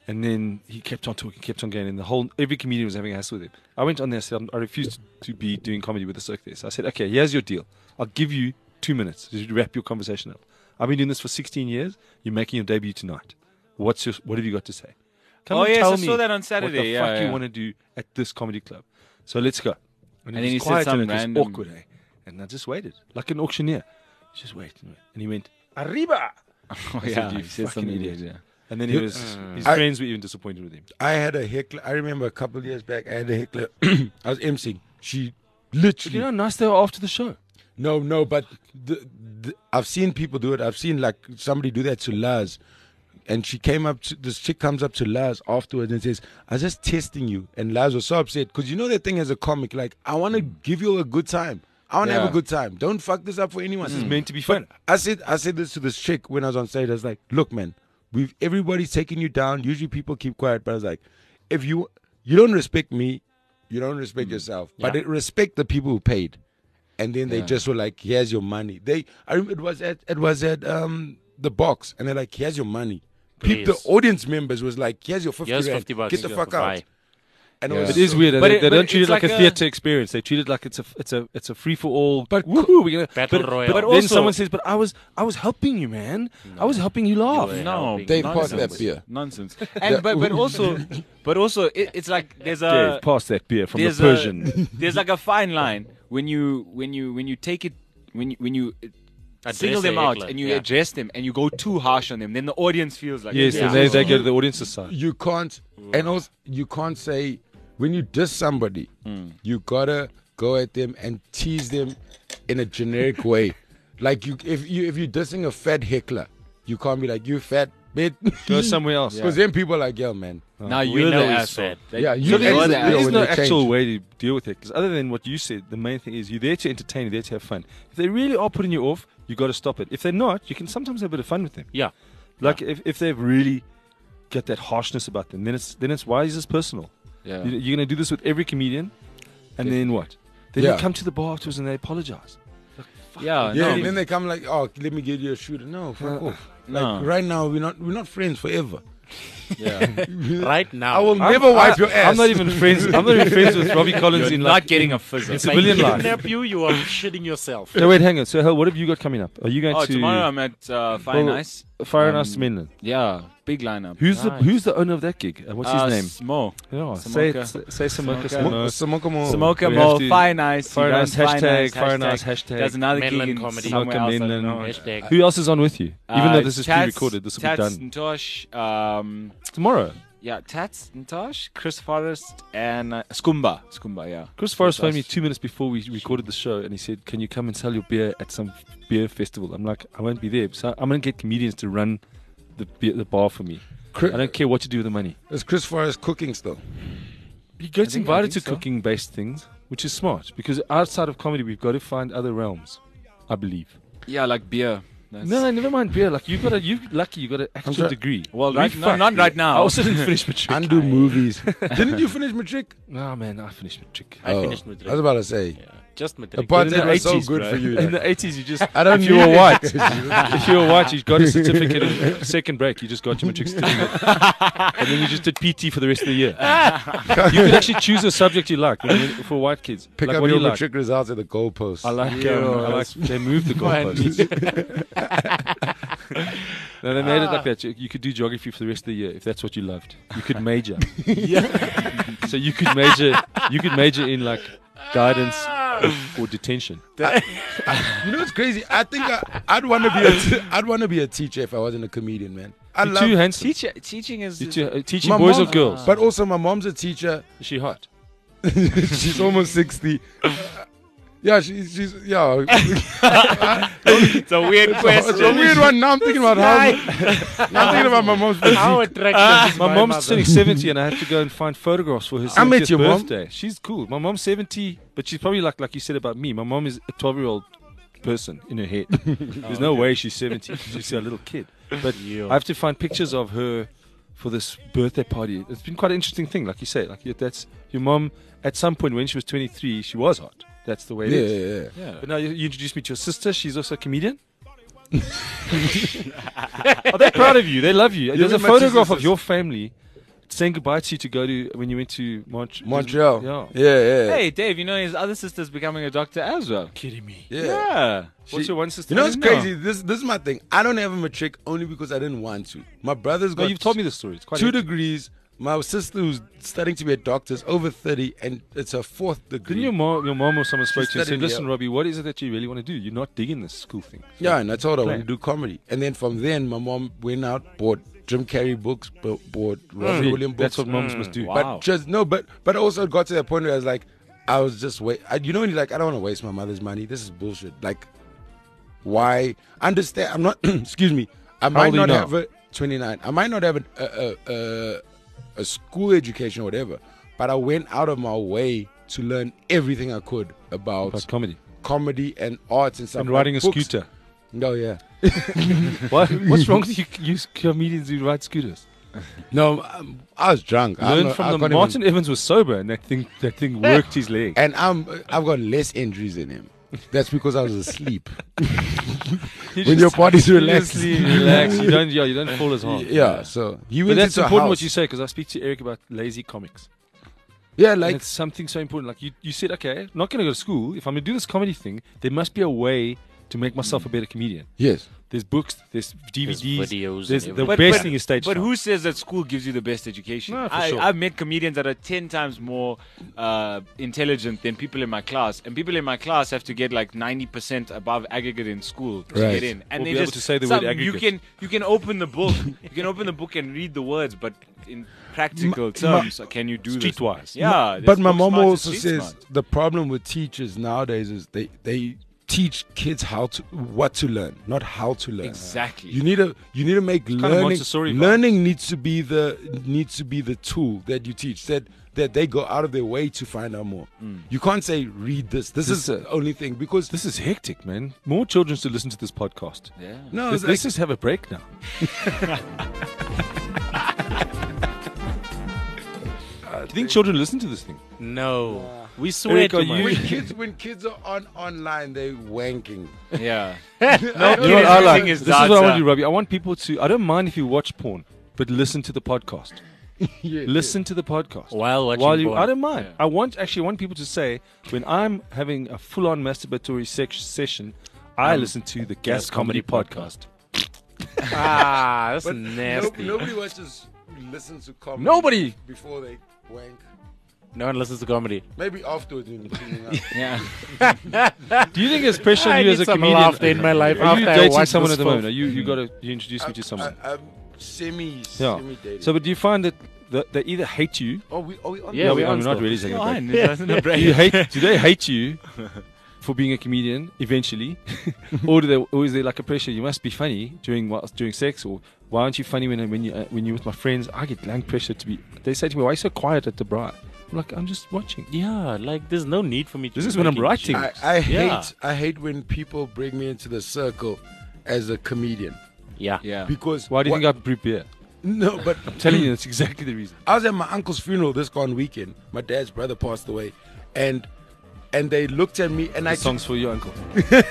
And then he kept on talking, kept on going, and the whole every comedian was having a hassle with him. I went on there and said, I refuse to be doing comedy with the circus. So I said, okay, here's your deal. I'll give you two minutes to wrap your conversation up. I've been doing this for sixteen years. You're making your debut tonight. What's your, what have you got to say? Come Oh, and yes, tell I me saw that on what Saturday. the Yeah, fuck you yeah. want to do at this comedy club. So let's go. And, And it then was he said quiet some and it was random- awkward, eh? And I just waited, like an auctioneer. Just wait. And he went, Arriba! Oh, I said, yeah, "You he said fucking some idiot." idiot. Yeah. And then he was, his I- friends were even disappointed with him. I had a heckler. I remember a couple of years back. I had a heckler. I was emceeing. She literally. You know how nice they were after the show. No, no, but the, the, I've seen people do it. I've seen like somebody do that to Laz, and she came up to this chick comes up to Laz afterwards and says, "I was just testing you." And Laz was so upset because you know that thing as a comic, like I want to give you a good time. I want to have Yeah. a good time. Don't fuck this up for anyone. This is meant to be fun. I said, I said this to this chick when I was on stage. I was like, "Look, man, we've everybody's taking you down. Usually people keep quiet, but I was like, if you you don't respect me, you don't respect yourself. But Yeah. it, respect the people who paid." And then they Yeah. just were like, "Here's your money." They, I remember it was at it was at um the box, and they're like, "Here's your money." Peop- the Please. audience members was like, "Here's your fifty Here's rand. fifty bucks. Get the fuck out." Bye. And Yeah. it was It is so- weird. But They, it- they but don't treat it it's like, like a a- theatre experience. They treat it like it's a it's a it's a free for all. But woohoo, we're gonna Battle but, royale. But, But then also- someone says, "But I was I was helping you, man. I was helping you laugh." were- No, helping. They nonsense. bought that beer. Nonsense. And but but also but also it, it's like there's a Dave, pass that beer from the there's Persian. a there's like a fine line when you when you when you take it when you, when you Address single a them out heckler, and you yeah. address them and you go too harsh on them, then the audience feels like Yes, Yeah. and they, they go to the audience's side. You can't, and also you can't say when you diss somebody, you gotta go at them and tease them in a generic way. Like you, if you if you're dissing a fat heckler, you can't be like, "You fat bit." Go somewhere else. Because then people are like, "Yo, man." now We you're know the he's asshole. fat. That- Yeah, So you there are is, the there asshole is when no they change. actual way to deal with it. Because other than what you said, the main thing is you're there to entertain, you're there to have fun. If they really are putting you off, you got to stop it. If they're not, you can sometimes have a bit of fun with them. Yeah. Like if, if they've really got that harshness about them, then it's then it's why is this personal? Yeah. You, you're going to do this with every comedian, and then what? Then Yeah. they come to the bar afterwards and they apologize. Yeah, Yeah, no. and then they come like, "Oh, let me get you a shooter." No, fuck off. Like No. right now, we're not we're not friends forever. yeah. Right now. I will I'm- never wipe I- your ass. I'm not even friends. I'm not even friends with Robbie Collins You're in not like, getting in, a fizzle. in If I civilian life. kidnap you, you are shitting yourself. No, wait, hang on. So, Hel, what have you got coming up? Are you going Oh, to tomorrow I'm at uh, Fine Well, Ice. Fire and um, Ice Mainland? Yeah, big lineup. Who's Nice. the Who's the owner of that gig? Uh, what's Uh, his name? Smo. Yeah, say it, Samoka. say Samoka Samoka. Samo. Samoka Mo. Smoker we Mo, have to- Fine Ice. he Fire and runs Ice Fine hashtag, Ice, Fire and Ice hashtag. There's another Mainland gig in comedy. somewhere Smoker else. I don't Mainland. know. Hashtag. Who else is on with you? Even Uh, though this is Tats- pre-recorded, this will be Tats done Ntosh, um, tomorrow. yeah, Tats Ntosh, Chris Forrest, and uh, Skumba. Skumba, yeah. Chris Forrest phoned me Us. two minutes before we recorded the show, and he said, "Can you come and sell your beer at some beer festival?" I'm like, "I won't be there." So I'm going to get comedians to run the beer, the bar for me. Chris, I don't care what you do with the money. is Chris Forrest cooking still? He gets think- I invited to think so. cooking-based things, which is smart because outside of comedy, we've got to find other realms. I believe. Yeah, like beer. That's No, never mind beer. Like you got a, you lucky you got an actual try- degree. Well, We right, no, fucked. not right I now. also didn't finish matric. Undo movies. Didn't you finish matric? No, man, I finished matric. I Oh, finished matric. I was about to say. Yeah, just The matric. part in that the was so eighties, good bro. for you. In the eighties, you just I don't if you were need white, it. if you were white, you got a certificate in second break. You just got your matric certificate, and then you just did P T for the rest of the year. You could actually choose a subject you like when you- for white kids. Pick like, up what do your you like? matric results at the goalpost. I like, Yeah, um, I like they moved the goalposts. No, they made it like that. You you could do geography for the rest of the year if that's what you loved. You could major. So you could major. You could major in like guidance or, or detention. You know what's crazy? I think I, I'd want to be a t- I'd want to be a teacher if I wasn't a comedian, man. I You're love too handsome. Teacher, teaching is. You two- uh, teaching My boys mom- or girls? But also, my mom's a teacher. Is she hot? She's almost sixty. Yeah, she's she's yeah. it's a weird It's question. a weird one. Now I'm thinking about how. Now I'm thinking about my mom's. How physique. attractive is My my mom's mother? turning seventy, and I have to go and find photographs for her I met seventieth your mom. birthday. She's cool. My mom's seventy, but she's probably like like you said about me. My mom is a twelve-year-old person in her head. There's no way she's seventy. She's a little kid. But Yeah. I have to find pictures of her for this birthday party. It's been quite an interesting thing, like you say. Like you- that's your mom. At some point when she was twenty-three, she was hot. That's the way it Yeah, is. yeah, yeah. Yeah. But now you, you introduced me to your sister. She's also a comedian. Are they proud of you? They love you. There's a met my two photograph of sisters. your family saying goodbye to you to go to when you went to Mont- Montreal. Yeah. Yeah, yeah. Hey, Dave, you know his other sister's becoming a doctor as well. Kidding me. yeah. Yeah. What's She- your one sister? You know I what's didn't crazy? This this is my thing. I don't have a matric only because I didn't want to. My brother's No, got you've told me the story. It's quite two hectic. degrees. My sister who's studying to be a doctor is over thirty, and it's her fourth degree. Didn't your mom, your mom or someone spoke to you and said, studied, "Listen, yeah. Robbie, what is it that you really want to do? You're not digging this school thing." Yeah, and I told her I Plan. want to do comedy. And then from then, my mom went out, bought Jim Carrey books, bu- bought Robin See, Williams books. That's what moms must do. wow. But just no, but but also it got to that point where I was like, I was just wait. I, you know, when you're like, I don't want to waste my mother's money. This is bullshit. Like, why? Understand? I'm not. Excuse me. I might old are you not now? have a twenty-nine. I might not have a a, a a school education or whatever. But I went out of my way to learn everything I could about, About comedy comedy and arts and stuff. and like riding a books. scooter. No, yeah. What? What's wrong with you? You comedians who ride scooters. No, um, I was drunk. I Learn don't know- from I the can't Martin even- Evans was sober, and that thing that thing worked his leg. and I'm I've got less injuries than him. That's because I was asleep. When your body's relaxed. relax. You don't. Yeah, you don't fall as hard. Yeah, so he But went that's into a important house. what you say because I speak to Eric about lazy comics. Yeah, And like it's something so important. Like you, you said, okay, not going to go to school. If I'm going to do this comedy thing, there must be a way to make myself a better comedian. yes. There's books, there's D V Ds, There's videos There's and the everything. best thing is stage But time. who says that school gives you the best education? No, for I, sure. I've met comedians that are ten times more uh, intelligent than people in my class, and people in my class have to get like ninety percent above aggregate in school to Right. get in. And Or they be able just to say the some- word You aggregate. can you can open the book, you can open the book and read the words, but in practical terms, can you do this? Streetwise. Yeah, But this my book mom smart is also street says smart. the problem with teachers nowadays is they they teach kids how to what to learn, not how to learn. Exactly. You need to you need to make of learning Montessori vibe. learning needs to be the needs to be the tool that you teach. That that they go out of their way to find out more. You can't say read this. This, This is is the only thing because This is hectic, man. More children should listen to this podcast. yeah. no, Let's, it's let's like- just have a break now. Do you think children listen to this thing? No. We swear Eric, too are much. you- when kids when kids are on online, they wanking. Yeah. No, You know what I Everything like? is This is what I want data. to do, Robbie. I want people to. I don't mind if you watch porn, but listen to the podcast. Yeah, Listen to the podcast While watching While you, porn. I don't mind. Yeah. I want actually want people to say when I'm having a full-on masturbatory sex session, I Um, listen to the Gas Gas Comedy, Comedy Podcast. Ah, that's But no, nasty. nobody watches listens to comedy. Nobody. before they wank. No one listens to comedy. Maybe afterwards when you're cleaning up. Yeah. Do you think there's pressure on I you need as a some comedian? laughter in my life Are you after I dating watch someone this at the moment? Are film. you you got to you introduce me to someone? I, I'm semi Yeah. semi dating. So, but do you find that the, they either hate you? oh, we are we on? Yeah, No, we I'm on not still. really taking a break. Fine, it doesn't a Do break. you hate? Do they hate you for being a comedian eventually, or do they? Or is there like a pressure? You must be funny during whilst during sex, or why aren't you funny when when you uh, when you're with my friends? I get lang pressure to be. They say to me, "Why are you so quiet at the bar?" I'm like, I'm just watching. Yeah, like there's no need for me to This be is when I'm making writing. shit. I, I hate Yeah. I hate when people bring me into the circle as a comedian Yeah. Yeah. because Why do you what- think I brew beer? No, but I'm telling you, that's exactly the reason. I was at my uncle's funeral this gone weekend. My dad's brother passed away, and and they looked at me and I The songs for your uncle.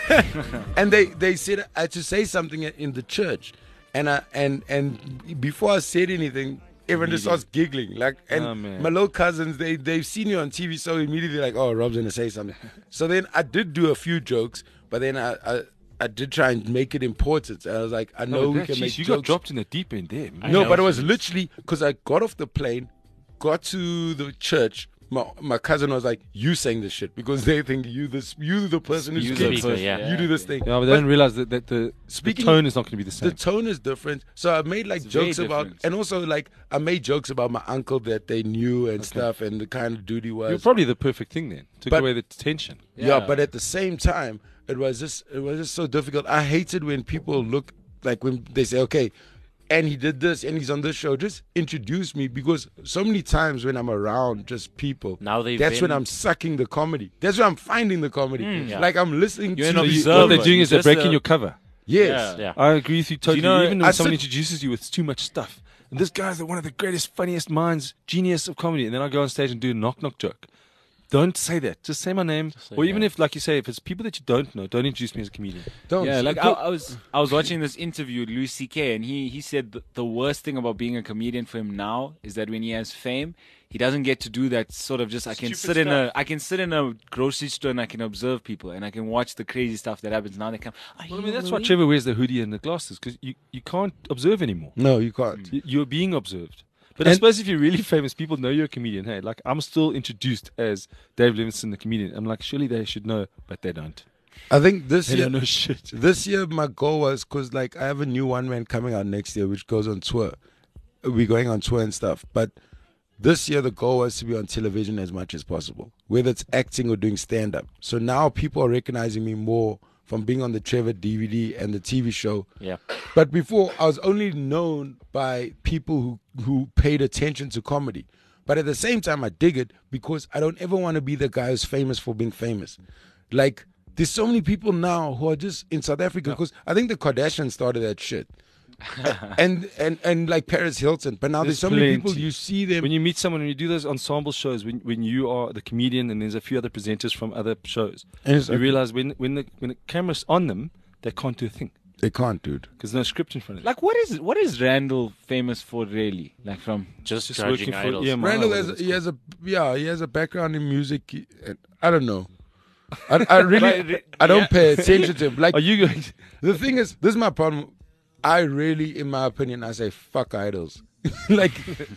and they they said I had to say something in the church, and I and and before I said anything, everyone just starts giggling. Like, and Oh, man. my little cousins, they they've seen you on T V, so immediately like, oh, Rob's gonna say something. So then I did do a few jokes, but then I I, I did try and make it important. I was like, I know No, we but can that- make geez, you jokes. got dropped in the deep end there. man. I No, know. but it was literally because I got off the plane, got to the church. My my cousin was like, "You saying this shit because they think you this you the person who's You the speaking. person, yeah. You do this thing." Yeah, but they don't realize that, that the, Speaking- the tone is not going to be the same. The tone is different. So I made like It's very jokes about, different. and also like I made jokes about my uncle that they knew and stuff, and the kind of dude he was. You're probably the perfect thing then. Took But- away the tension. yeah. Yeah. but at the same time, it was just it was just so difficult. I hated when people look like when they say, "Okay," and he did this, and he's on this show. Just introduce me because so many times when I'm around just people, Now they've that's when been- I'm sucking the comedy. That's when I'm finding the comedy. yeah. Like I'm listening You're to an So the you, observer. what they're doing is they're Just breaking a- your cover. yes. Yeah. I agree with you totally. know, Even when I someone sit- introduces you with too much stuff, and this guy's the, one of the greatest, funniest minds, genius of comedy, and then I go on stage and do a knock knock joke. don't say that. Just say my name. say Or even that. if, like you say, if it's people that you don't know, don't introduce me as a comedian. Don't. Yeah, like I, Go- I was I was watching this interview with Louis C K, and he he said th- the worst thing about being a comedian for him now is that when he has fame, he doesn't get to do that sort of just I can Stupid sit in stuff. a I can sit in a grocery store and I can observe people and I can watch the crazy stuff that happens now. They come. "Are Well, I you mean, that's why Louis?" Trevor wears the hoodie and the glasses, because you, you can't observe anymore. no, you can't. Y- You're being observed. But I And- suppose if you're really famous, people know you're a comedian. Hey, like I'm still introduced as Dave Livingston, the comedian. I'm like, surely they should know, but they don't. I think this They year, don't know shit. this year my goal was because like I have a new one man coming out next year, which goes on tour. We're going on tour and stuff, but this year the goal was to be on television as much as possible, whether it's acting or doing stand up. So now people are recognizing me more from being on the Trevor D V D and the T V show. Yeah. But before, I was only known by people who, who paid attention to comedy. But at the same time, I dig it because I don't ever want to be the guy who's famous for being famous. Like, there's so many people now who are just in South Africa because I think the Kardashians started that shit. and, and and like Paris Hilton. But now there's, There's so many people, plenty. you see them. When you meet someone, when you do those ensemble shows, when when you are the comedian and there's a few other presenters from other shows, And it's you like- realize when when the when the camera's on them, they can't do a thing they can't, dude. because no script in front of them. Like what is what is Randall famous for really? Like from Just, Just charging working for idols. E M I. Randall or has whatever he it's has a yeah he has a background in music. He- and I don't know. I, I really But, I don't yeah. pay attention to him. Like Are you going? To, the thing is, this is my problem. I really, in my opinion, I say fuck idols. Like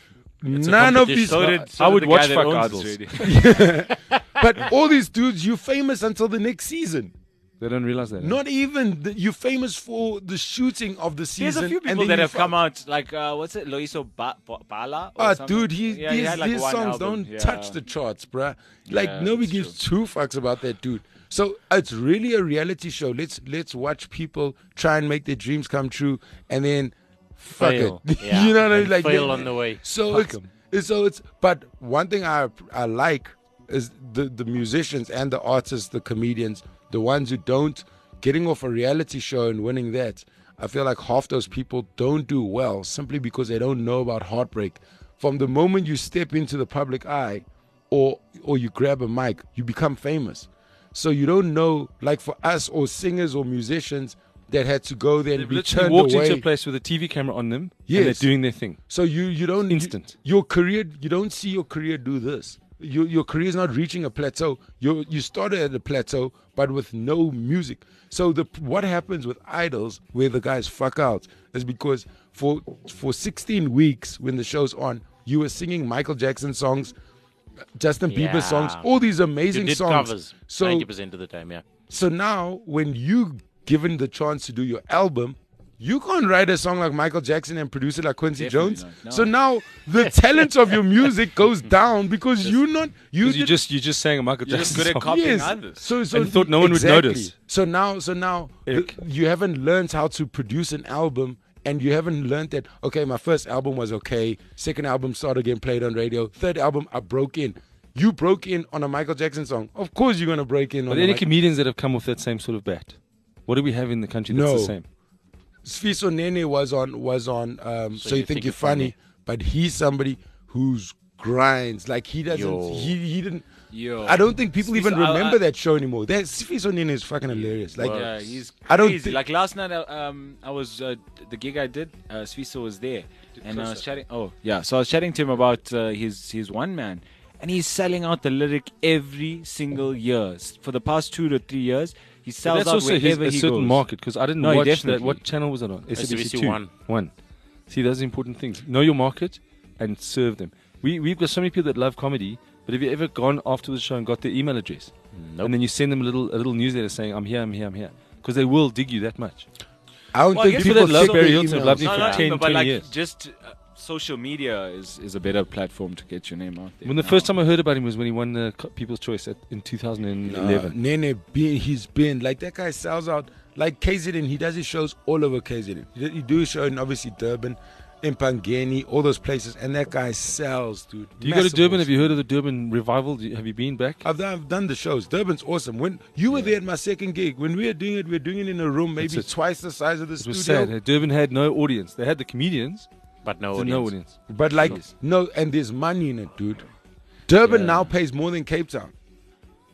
none of these. so did so I did would the watch guy that Fuck owns Idols. this radio. But all these dudes, you famous until the next season. they don't realize that. Not even the, you're famous for the shooting of the season. There's a few and people then that you have fuck. come out like uh, what's it, Loiso ba- ba- Bala? or Ah, something? dude, he, Yeah, he these, had, like, these one songs album. don't Yeah. touch the charts, bruh. Like Yeah, nobody that's gives two fucks about that dude. So it's really a reality show. Let's let's watch people try and make their dreams come true, and then fuck Fail. it. Yeah, You know what I mean? and Like fail yeah. on the way. So Fuck it's, 'em. it's so it's. But one thing I I like is the the musicians and the artists, the comedians, the ones who don't getting off a reality show and winning that. I feel like half those people don't do well simply because they don't know about heartbreak. From the moment you step into the public eye, or or you grab a mic, you become famous. So you don't know, like for us or singers or musicians that had to go there and They've be literally turned walked away. into a place with a T V camera on them, and Yes. they're doing their thing. So you you don't Instant. you- your career you don't see your career do this. Your your career is not reaching a plateau. You you started at a plateau, but with no music. So the what happens with idols, where the guys fuck out, is because for for sixteen weeks when the show's on, you were singing Michael Jackson songs, Justin Bieber Yeah. songs, all these You amazing did songs. covers So ninety percent of the time, yeah. so now, when you given the chance to do your album, you can't write a song like Michael Jackson and produce it like Quincy Definitely Jones. not, no. So now the talent of your music goes down because you not you, Because you did- just you just sang a Michael You're Jackson just good at song. copying yes. others. So, so And thought no one would exactly. notice. So now, so now the- Eric. you haven't learned how to produce an album. And you haven't learned that, okay, my first album was okay. Second album started getting played on radio. Third album, I broke in. You broke in on a Michael Jackson song. Of course you're going to break in But on a any Michael comedians that have come off that same sort of bat? What do we have in the country that's No. the same? Sfiso Nene was on was on um, so, you think, you're funny, but he's somebody who's grinds like he doesn't Yo. he, he didn't Yo. I don't think people even Sfiso, I- remember I- that show anymore. That Sfiso Nene is fucking hilarious. Like Yeah, he's crazy. I don't thi- like last night. uh, Um, I was uh, the gig I did. Uh, Sfiso was there, and I was chatting. Oh, yeah. So I was chatting to him about uh, his his one man, and he's selling out the lyric every single year S- for the past two to three years. He But sells that's out also his, wherever a he certain goes. market because I didn't No, watch that. definitely. What channel was it on? S B C two. One. One. See, those are important things. Know your market and serve them. We we've got so many people that love comedy, but have you ever gone after the show and got their email address? Nope. And then you send them a little a little newsletter saying, "I'm here, I'm here, I'm here," because they will dig you that much. I don't Well, I think guess people that love check Barry their Hilton have emails. loved him No, for not ten, even, but twenty like years. just uh, social media is, is a better platform to get your name out there. When the now. first time I heard about him was when he won the Co- People's Choice at, in two thousand Nah, eleven. Nene, been, he's been like that guy sells out like K Z N. He does his shows all over K Z N. He, he do a show in obviously Durban, in Pangeni, all those places, and that guy sells, dude. Do you go to Massive Durban? awesome. Have you heard of the Durban revival? Do you- Have you been back? I've done, I've done the shows. Durban's awesome. When you were there at my second gig, when we were doing it, we were doing it in a room maybe That's it. twice the size of the It was studio. sad. Durban had no audience. They had the comedians, But no but audience. no audience. But like Yes. no, and there's money in it, dude. Durban Yeah. now pays more than Cape Town.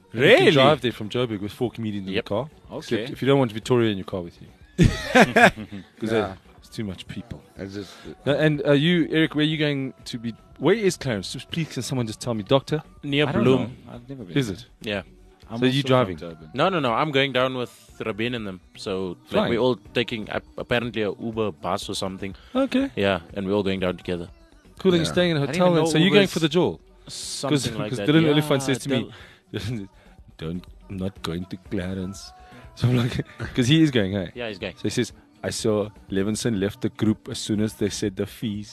And You Really? can drive there from Joburg with four comedians in Yep. the car. Okay. Except if you don't want Victoria in your car with you. Because Nah. it's too much people. It's just Uh, and uh, you, Eric, where are you going to be? Where is Clarence? Just please, can someone just tell me, Doctor? Near I don't Bloom. know. I've never been. Is there. it? Yeah. I'm So you also driving? from Durban. No, no, no. I'm going down with Rabin and them. So like, Flying? we're all taking uh, apparently a Uber bus or something. Okay. Yeah, and we're all going down together. Cool. Then Yeah. you're staying in a I didn't hotel. even And know so you're going Uber's- for the Joel. Something like that. Dylan yeah, Elephant says to me, Dylan- don't, I'm not going to Clarence. So I'm like, because he is going, hey. Yeah, he's going. So he says, I saw Levinson left the group as soon as they said the fees.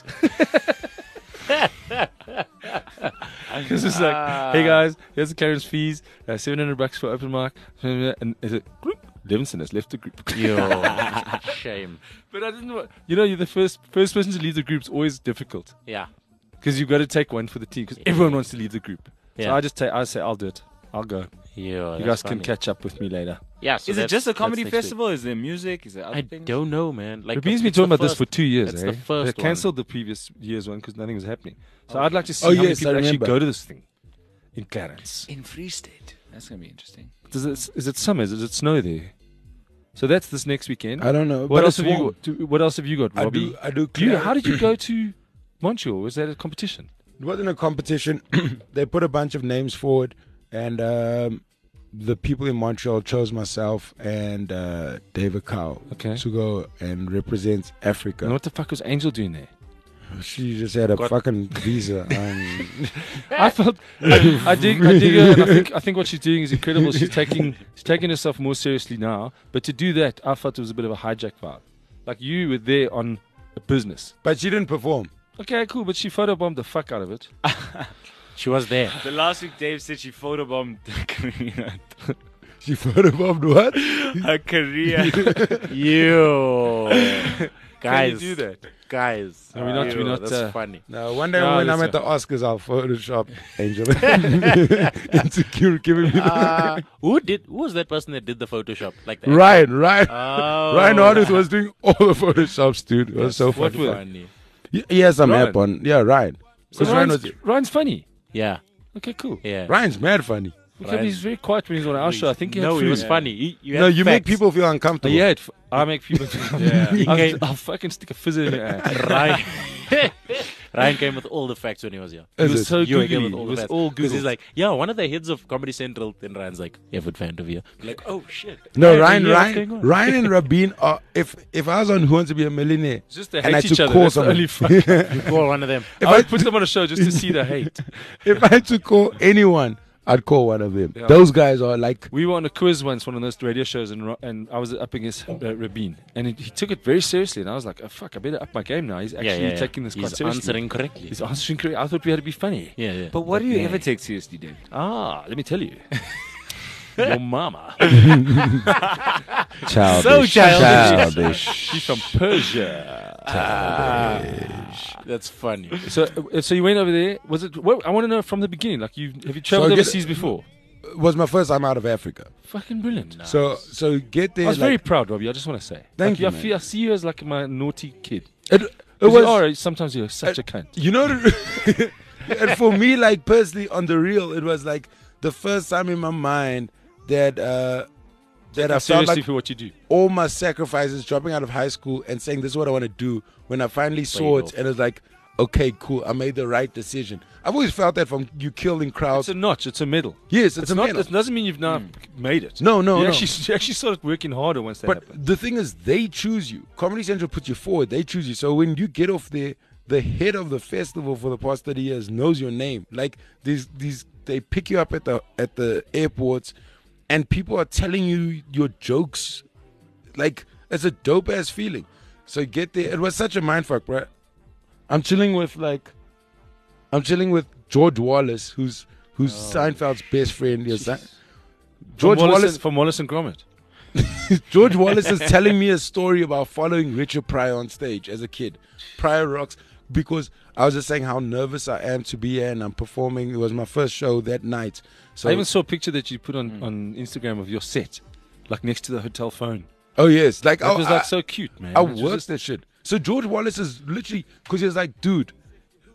Because it's like, hey guys, here's the Clarence fees, uh, seven hundred bucks for open mic. And is it, Levinson has left the group. Yo, shame. But I didn't know, you know, you're the first first person to leave the group is always difficult. Yeah. Because you've got to take one for the team. Because everyone wants to leave the group. So Yeah. I just take, I say, I'll do it. I'll go. Yo, You that's guys can funny. catch up with me later. Yeah. So Is it that's- just a that's comedy next week. festival? Is there music? Is there other I things? don't know, man. Like Rabin's it's been the talking about this first- for two years. it's eh? the first They one. cancelled the previous year's one because nothing was happening. So I'd like to see Oh, how many yes, people I actually remember. go to this thing in Clarence. In Free State. That's gonna be interesting. Does it, is it summer? Does it snow there? So that's this next weekend. I don't know. what but else it's have you warm. got? to- What else have you got, I Robbie? do. I do. You, Clar- how did you go to Montreal? Was that a competition? It wasn't a competition. They put a bunch of names forward, and um, the people in Montreal chose myself and uh, David Cow Okay. to go and represent Africa. And what the fuck was Angel doing there? She just had a Got- fucking visa. Um, I felt I, I dig I dig her, and I think I think what she's doing is incredible. She's taking she's taking herself more seriously now. But to do that, I felt it was a bit of a hijack vibe. Like you were there on a business. but she didn't perform. Okay, cool. But she photobombed the fuck out of it. She was there. The last week, Dave said she photobombed Karina. She photobombed what? Her career. Yo, guys, Can you do that? guys. No, we're not- Yo, we're not, that's uh, funny. No, one day No, when I'm that's at the Oscars, I'll Photoshop Angel. Insecure, giving me the Uh, who did? Who was that person that did the Photoshop? Like that? Ryan, Ryan. Oh, Ryan Hardith was doing all the Photoshops, dude. It was so What funny. were- funny. He he has some Ryan. app on. Yeah, Ryan. So Because Ryan Ryan's, was, Ryan's funny. Yeah, Okay, cool. yeah. Ryan's mad funny. Okay, Ryan- he's very quiet when he's on our show. I think he had no, food. he was Yeah. funny. He, you No, had you make facts. people feel Oh, uncomfortable. yeah, it f- I make people. Yeah. He I'll, came- I'll fucking stick a fizz in your eye. Ryan, Ryan came with all the facts when he was here. He Is was it? so You came googly. with It all the was facts. all Because Google. he's like, yeah, one of the heads of Comedy Central. Then Ryan's like, Everett fan of here. Like, oh shit. No, Yeah, Ryan, yeah, what's Ryan, going on? Ryan and Rabin are. If if I was on Who Wants to Be a Millionaire, just they and I hate each took other. call That's the someone- only fuck. You call one of them. if I I would put them on a show just to see the hate. if I had to call anyone, I'd call one of them. Yeah. Those guys are like. We were on a quiz once, one of those radio shows, and Ro- and I was up against uh, Rabin, and he, he took it very seriously, and I was like, oh, "Fuck, I better up my game now." He's actually yeah, yeah, yeah. taking this quite He's seriously. answering correctly. He's answering correctly. I thought we had to be funny. Yeah, yeah. But what do you Yeah. ever take seriously, Dave? Ah, let me tell you. Your mama. Childish. So childish. Childish. She's from Persia. That's funny. So, uh, so you went over there. Was it? What, I want to know from the beginning. Like, you have you traveled So get- overseas before? Was my first time out of Africa. Fucking brilliant. So so get there. I was like, very proud, Robbie. I just want to say. Thank like, you, I, man. feel, I see you as like my naughty kid. It, it 'Cause was. you are, sometimes you're such a cunt. You know, the- and for me, like personally, on the real, it was like the first time in my mind that uh, that I felt Seriously like for what you do. all my sacrifices, dropping out of high school and saying this is what I want to do. When I finally saw it, off. and it was like, okay, cool, I made the right decision. I've always felt that from you killing It's crowds. a notch. It's a medal. Yes, it's, It's a not. medal. It doesn't mean you've now made it. No, no, you no. Actually, you actually started working harder once that But happened. the thing is, they choose you. Comedy Central puts you forward. They choose you. So when you get off there, the head of the festival for the past thirty years knows your name. Like these, these, they pick you up at the at the airports, and people are telling you your jokes. Like it's a dope ass feeling. So you get there. It was such a mindfuck, bro. I'm chilling with like, I'm chilling with George Wallace, who's who's Seinfeld's best friend. Yes, George from Wallace, Wallace. and, from Wallace and Gromit. George Wallace is telling me a story about following Richard Pryor on stage as a kid. Pryor rocks because I was just saying how nervous I am to be here and I'm performing. It was my first show that night. So I even saw a picture that you put on, on Instagram of your set, like next to the hotel phone. oh yes, like That I was I, like so cute, man. I It was worked just- that shit. So George Wallace is literally because he was like, dude,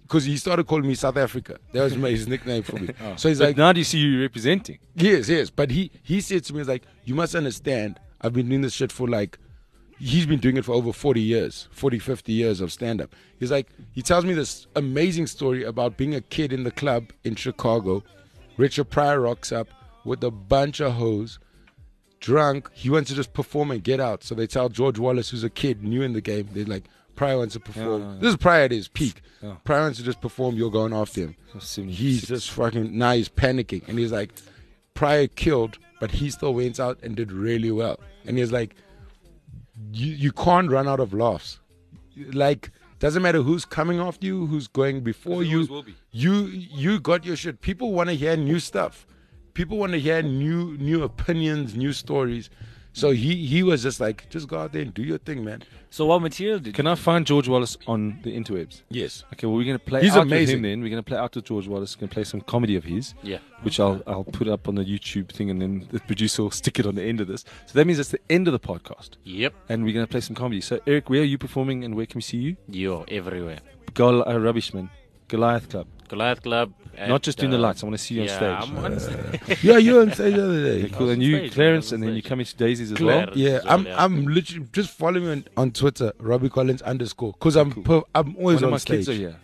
because he started calling me South Africa. That was my, his nickname for me. So he's But like, now do you see you representing? yes, yes. But he he said to me, he's like, you must understand, I've been doing this shit for like, he's been doing it for over forty years, forty, fifty years of stand-up. He's like, he tells me this amazing story about being a kid in the club in Chicago. Richard Pryor rocks up with a bunch of hoes, drunk. He wants to just perform and get out. So they tell George Wallace, who's a kid, new in the game, they're like, Pryor wants to perform. Yeah, yeah. This is Pryor at his peak. Yeah. Pryor wants to just perform, you're going after him. He's just fucking, now he's panicking. And he's like, Pryor killed, but he still went out and did really well. And he's like, you, you can't run out of laughs. Like, doesn't matter who's coming after you, who's going before There you. always will be. You you got your shit. People want to hear new stuff. People want to hear new new opinions, new stories. So he he was just like, just go out there and do your thing, man. So what material did Can I find George Wallace on the interwebs? Yes. Okay, well, we're going to play He's out amazing. with him then. We're going to play out with George Wallace. We're going to play some comedy of his, Yeah. which I'll I'll put up on the YouTube thing, and then the producer will stick it on the end of this. So that means it's the end of the podcast, Yep. and we're going to play some comedy. So, Eric, where are you performing, and where can we see you? You're everywhere. Gol uh, Rubbishman, Goliath Club. Goliath Club. at, Not just doing the uh, lights. I want to see you on yeah, stage. I'm on stage. Yeah, you on stage the other day. Okay, cool. on And you, stage, Clarence, man, and on then you stage. come into Daisies as well. Clarence. Yeah, I'm Yeah. I'm literally just following me on, on Twitter, Robbie Collins underscore, because I'm per, I'm always One of on my stage. kids are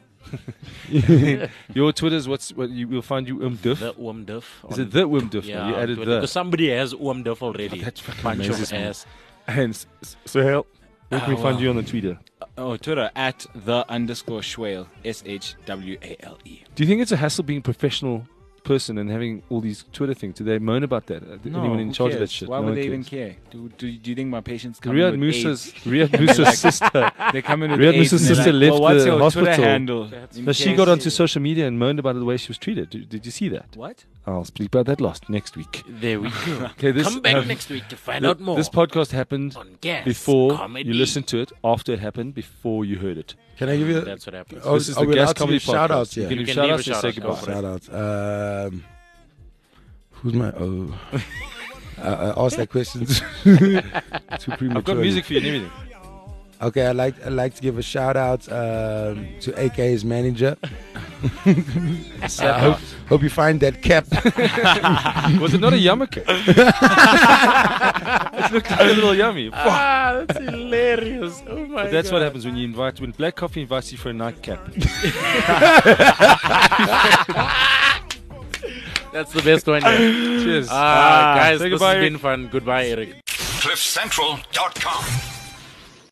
here. Your Twitter's what's what you will find you um duff. The Oom Duff. Is on- it the Wim Duff? Yeah, now? You on added Twitter, the. because somebody has Oom Duff already. That's fucking Bunch amazing, of man. ass. And s- s- so hell, where can we Ah, find wow. you on the Twitter? Oh, Twitter at the underscore Shwale, S H W A L E. Do you think it's a hassle being a professional person and having all these Twitter things? Do they moan about that? Uh, Anyone in who charge of that cares? shit? Why No would one they even cares. care? Do, do, do you think my patients come Riyad in with Musa's AIDS? Riyad Musa's sister. They come in with Riyad AIDS Musa's and they're sister like, left well, what's the your hospital. Twitter handle? In No, she case- got onto social media and moaned about the way she was treated. Did, did you see that? What? I'll speak about that last next week. There we go. Okay, this Come back um, next week to find th- out more. This podcast happened on Gas before Comedy. you listened to it, after it happened, before you heard it. Can I give you? That's what happens. Oh, This is are the we Gas allowed to Comedy give shout Podcast. outs? You Yeah. can You give can shout leave outs a and say shout-out. Go goodbye. for it. Shout outs. Um, who's my? Oh, I, I asked that question too prematurely. I've got music for you and everything. Okay, I'd like, I'd like to give a shout out um, to A K's manager. I hope, hope you find that cap. Was it not a yarmulke? It looked like a little yummy. Ah, that's hilarious. Oh my But that's God. what happens when you invite when Black Coffee invites you for a nightcap. That's the best one. Yeah. Cheers. Ah, guys, say this goodbye, has Eric. been fun. Goodbye, Eric. cliff central dot com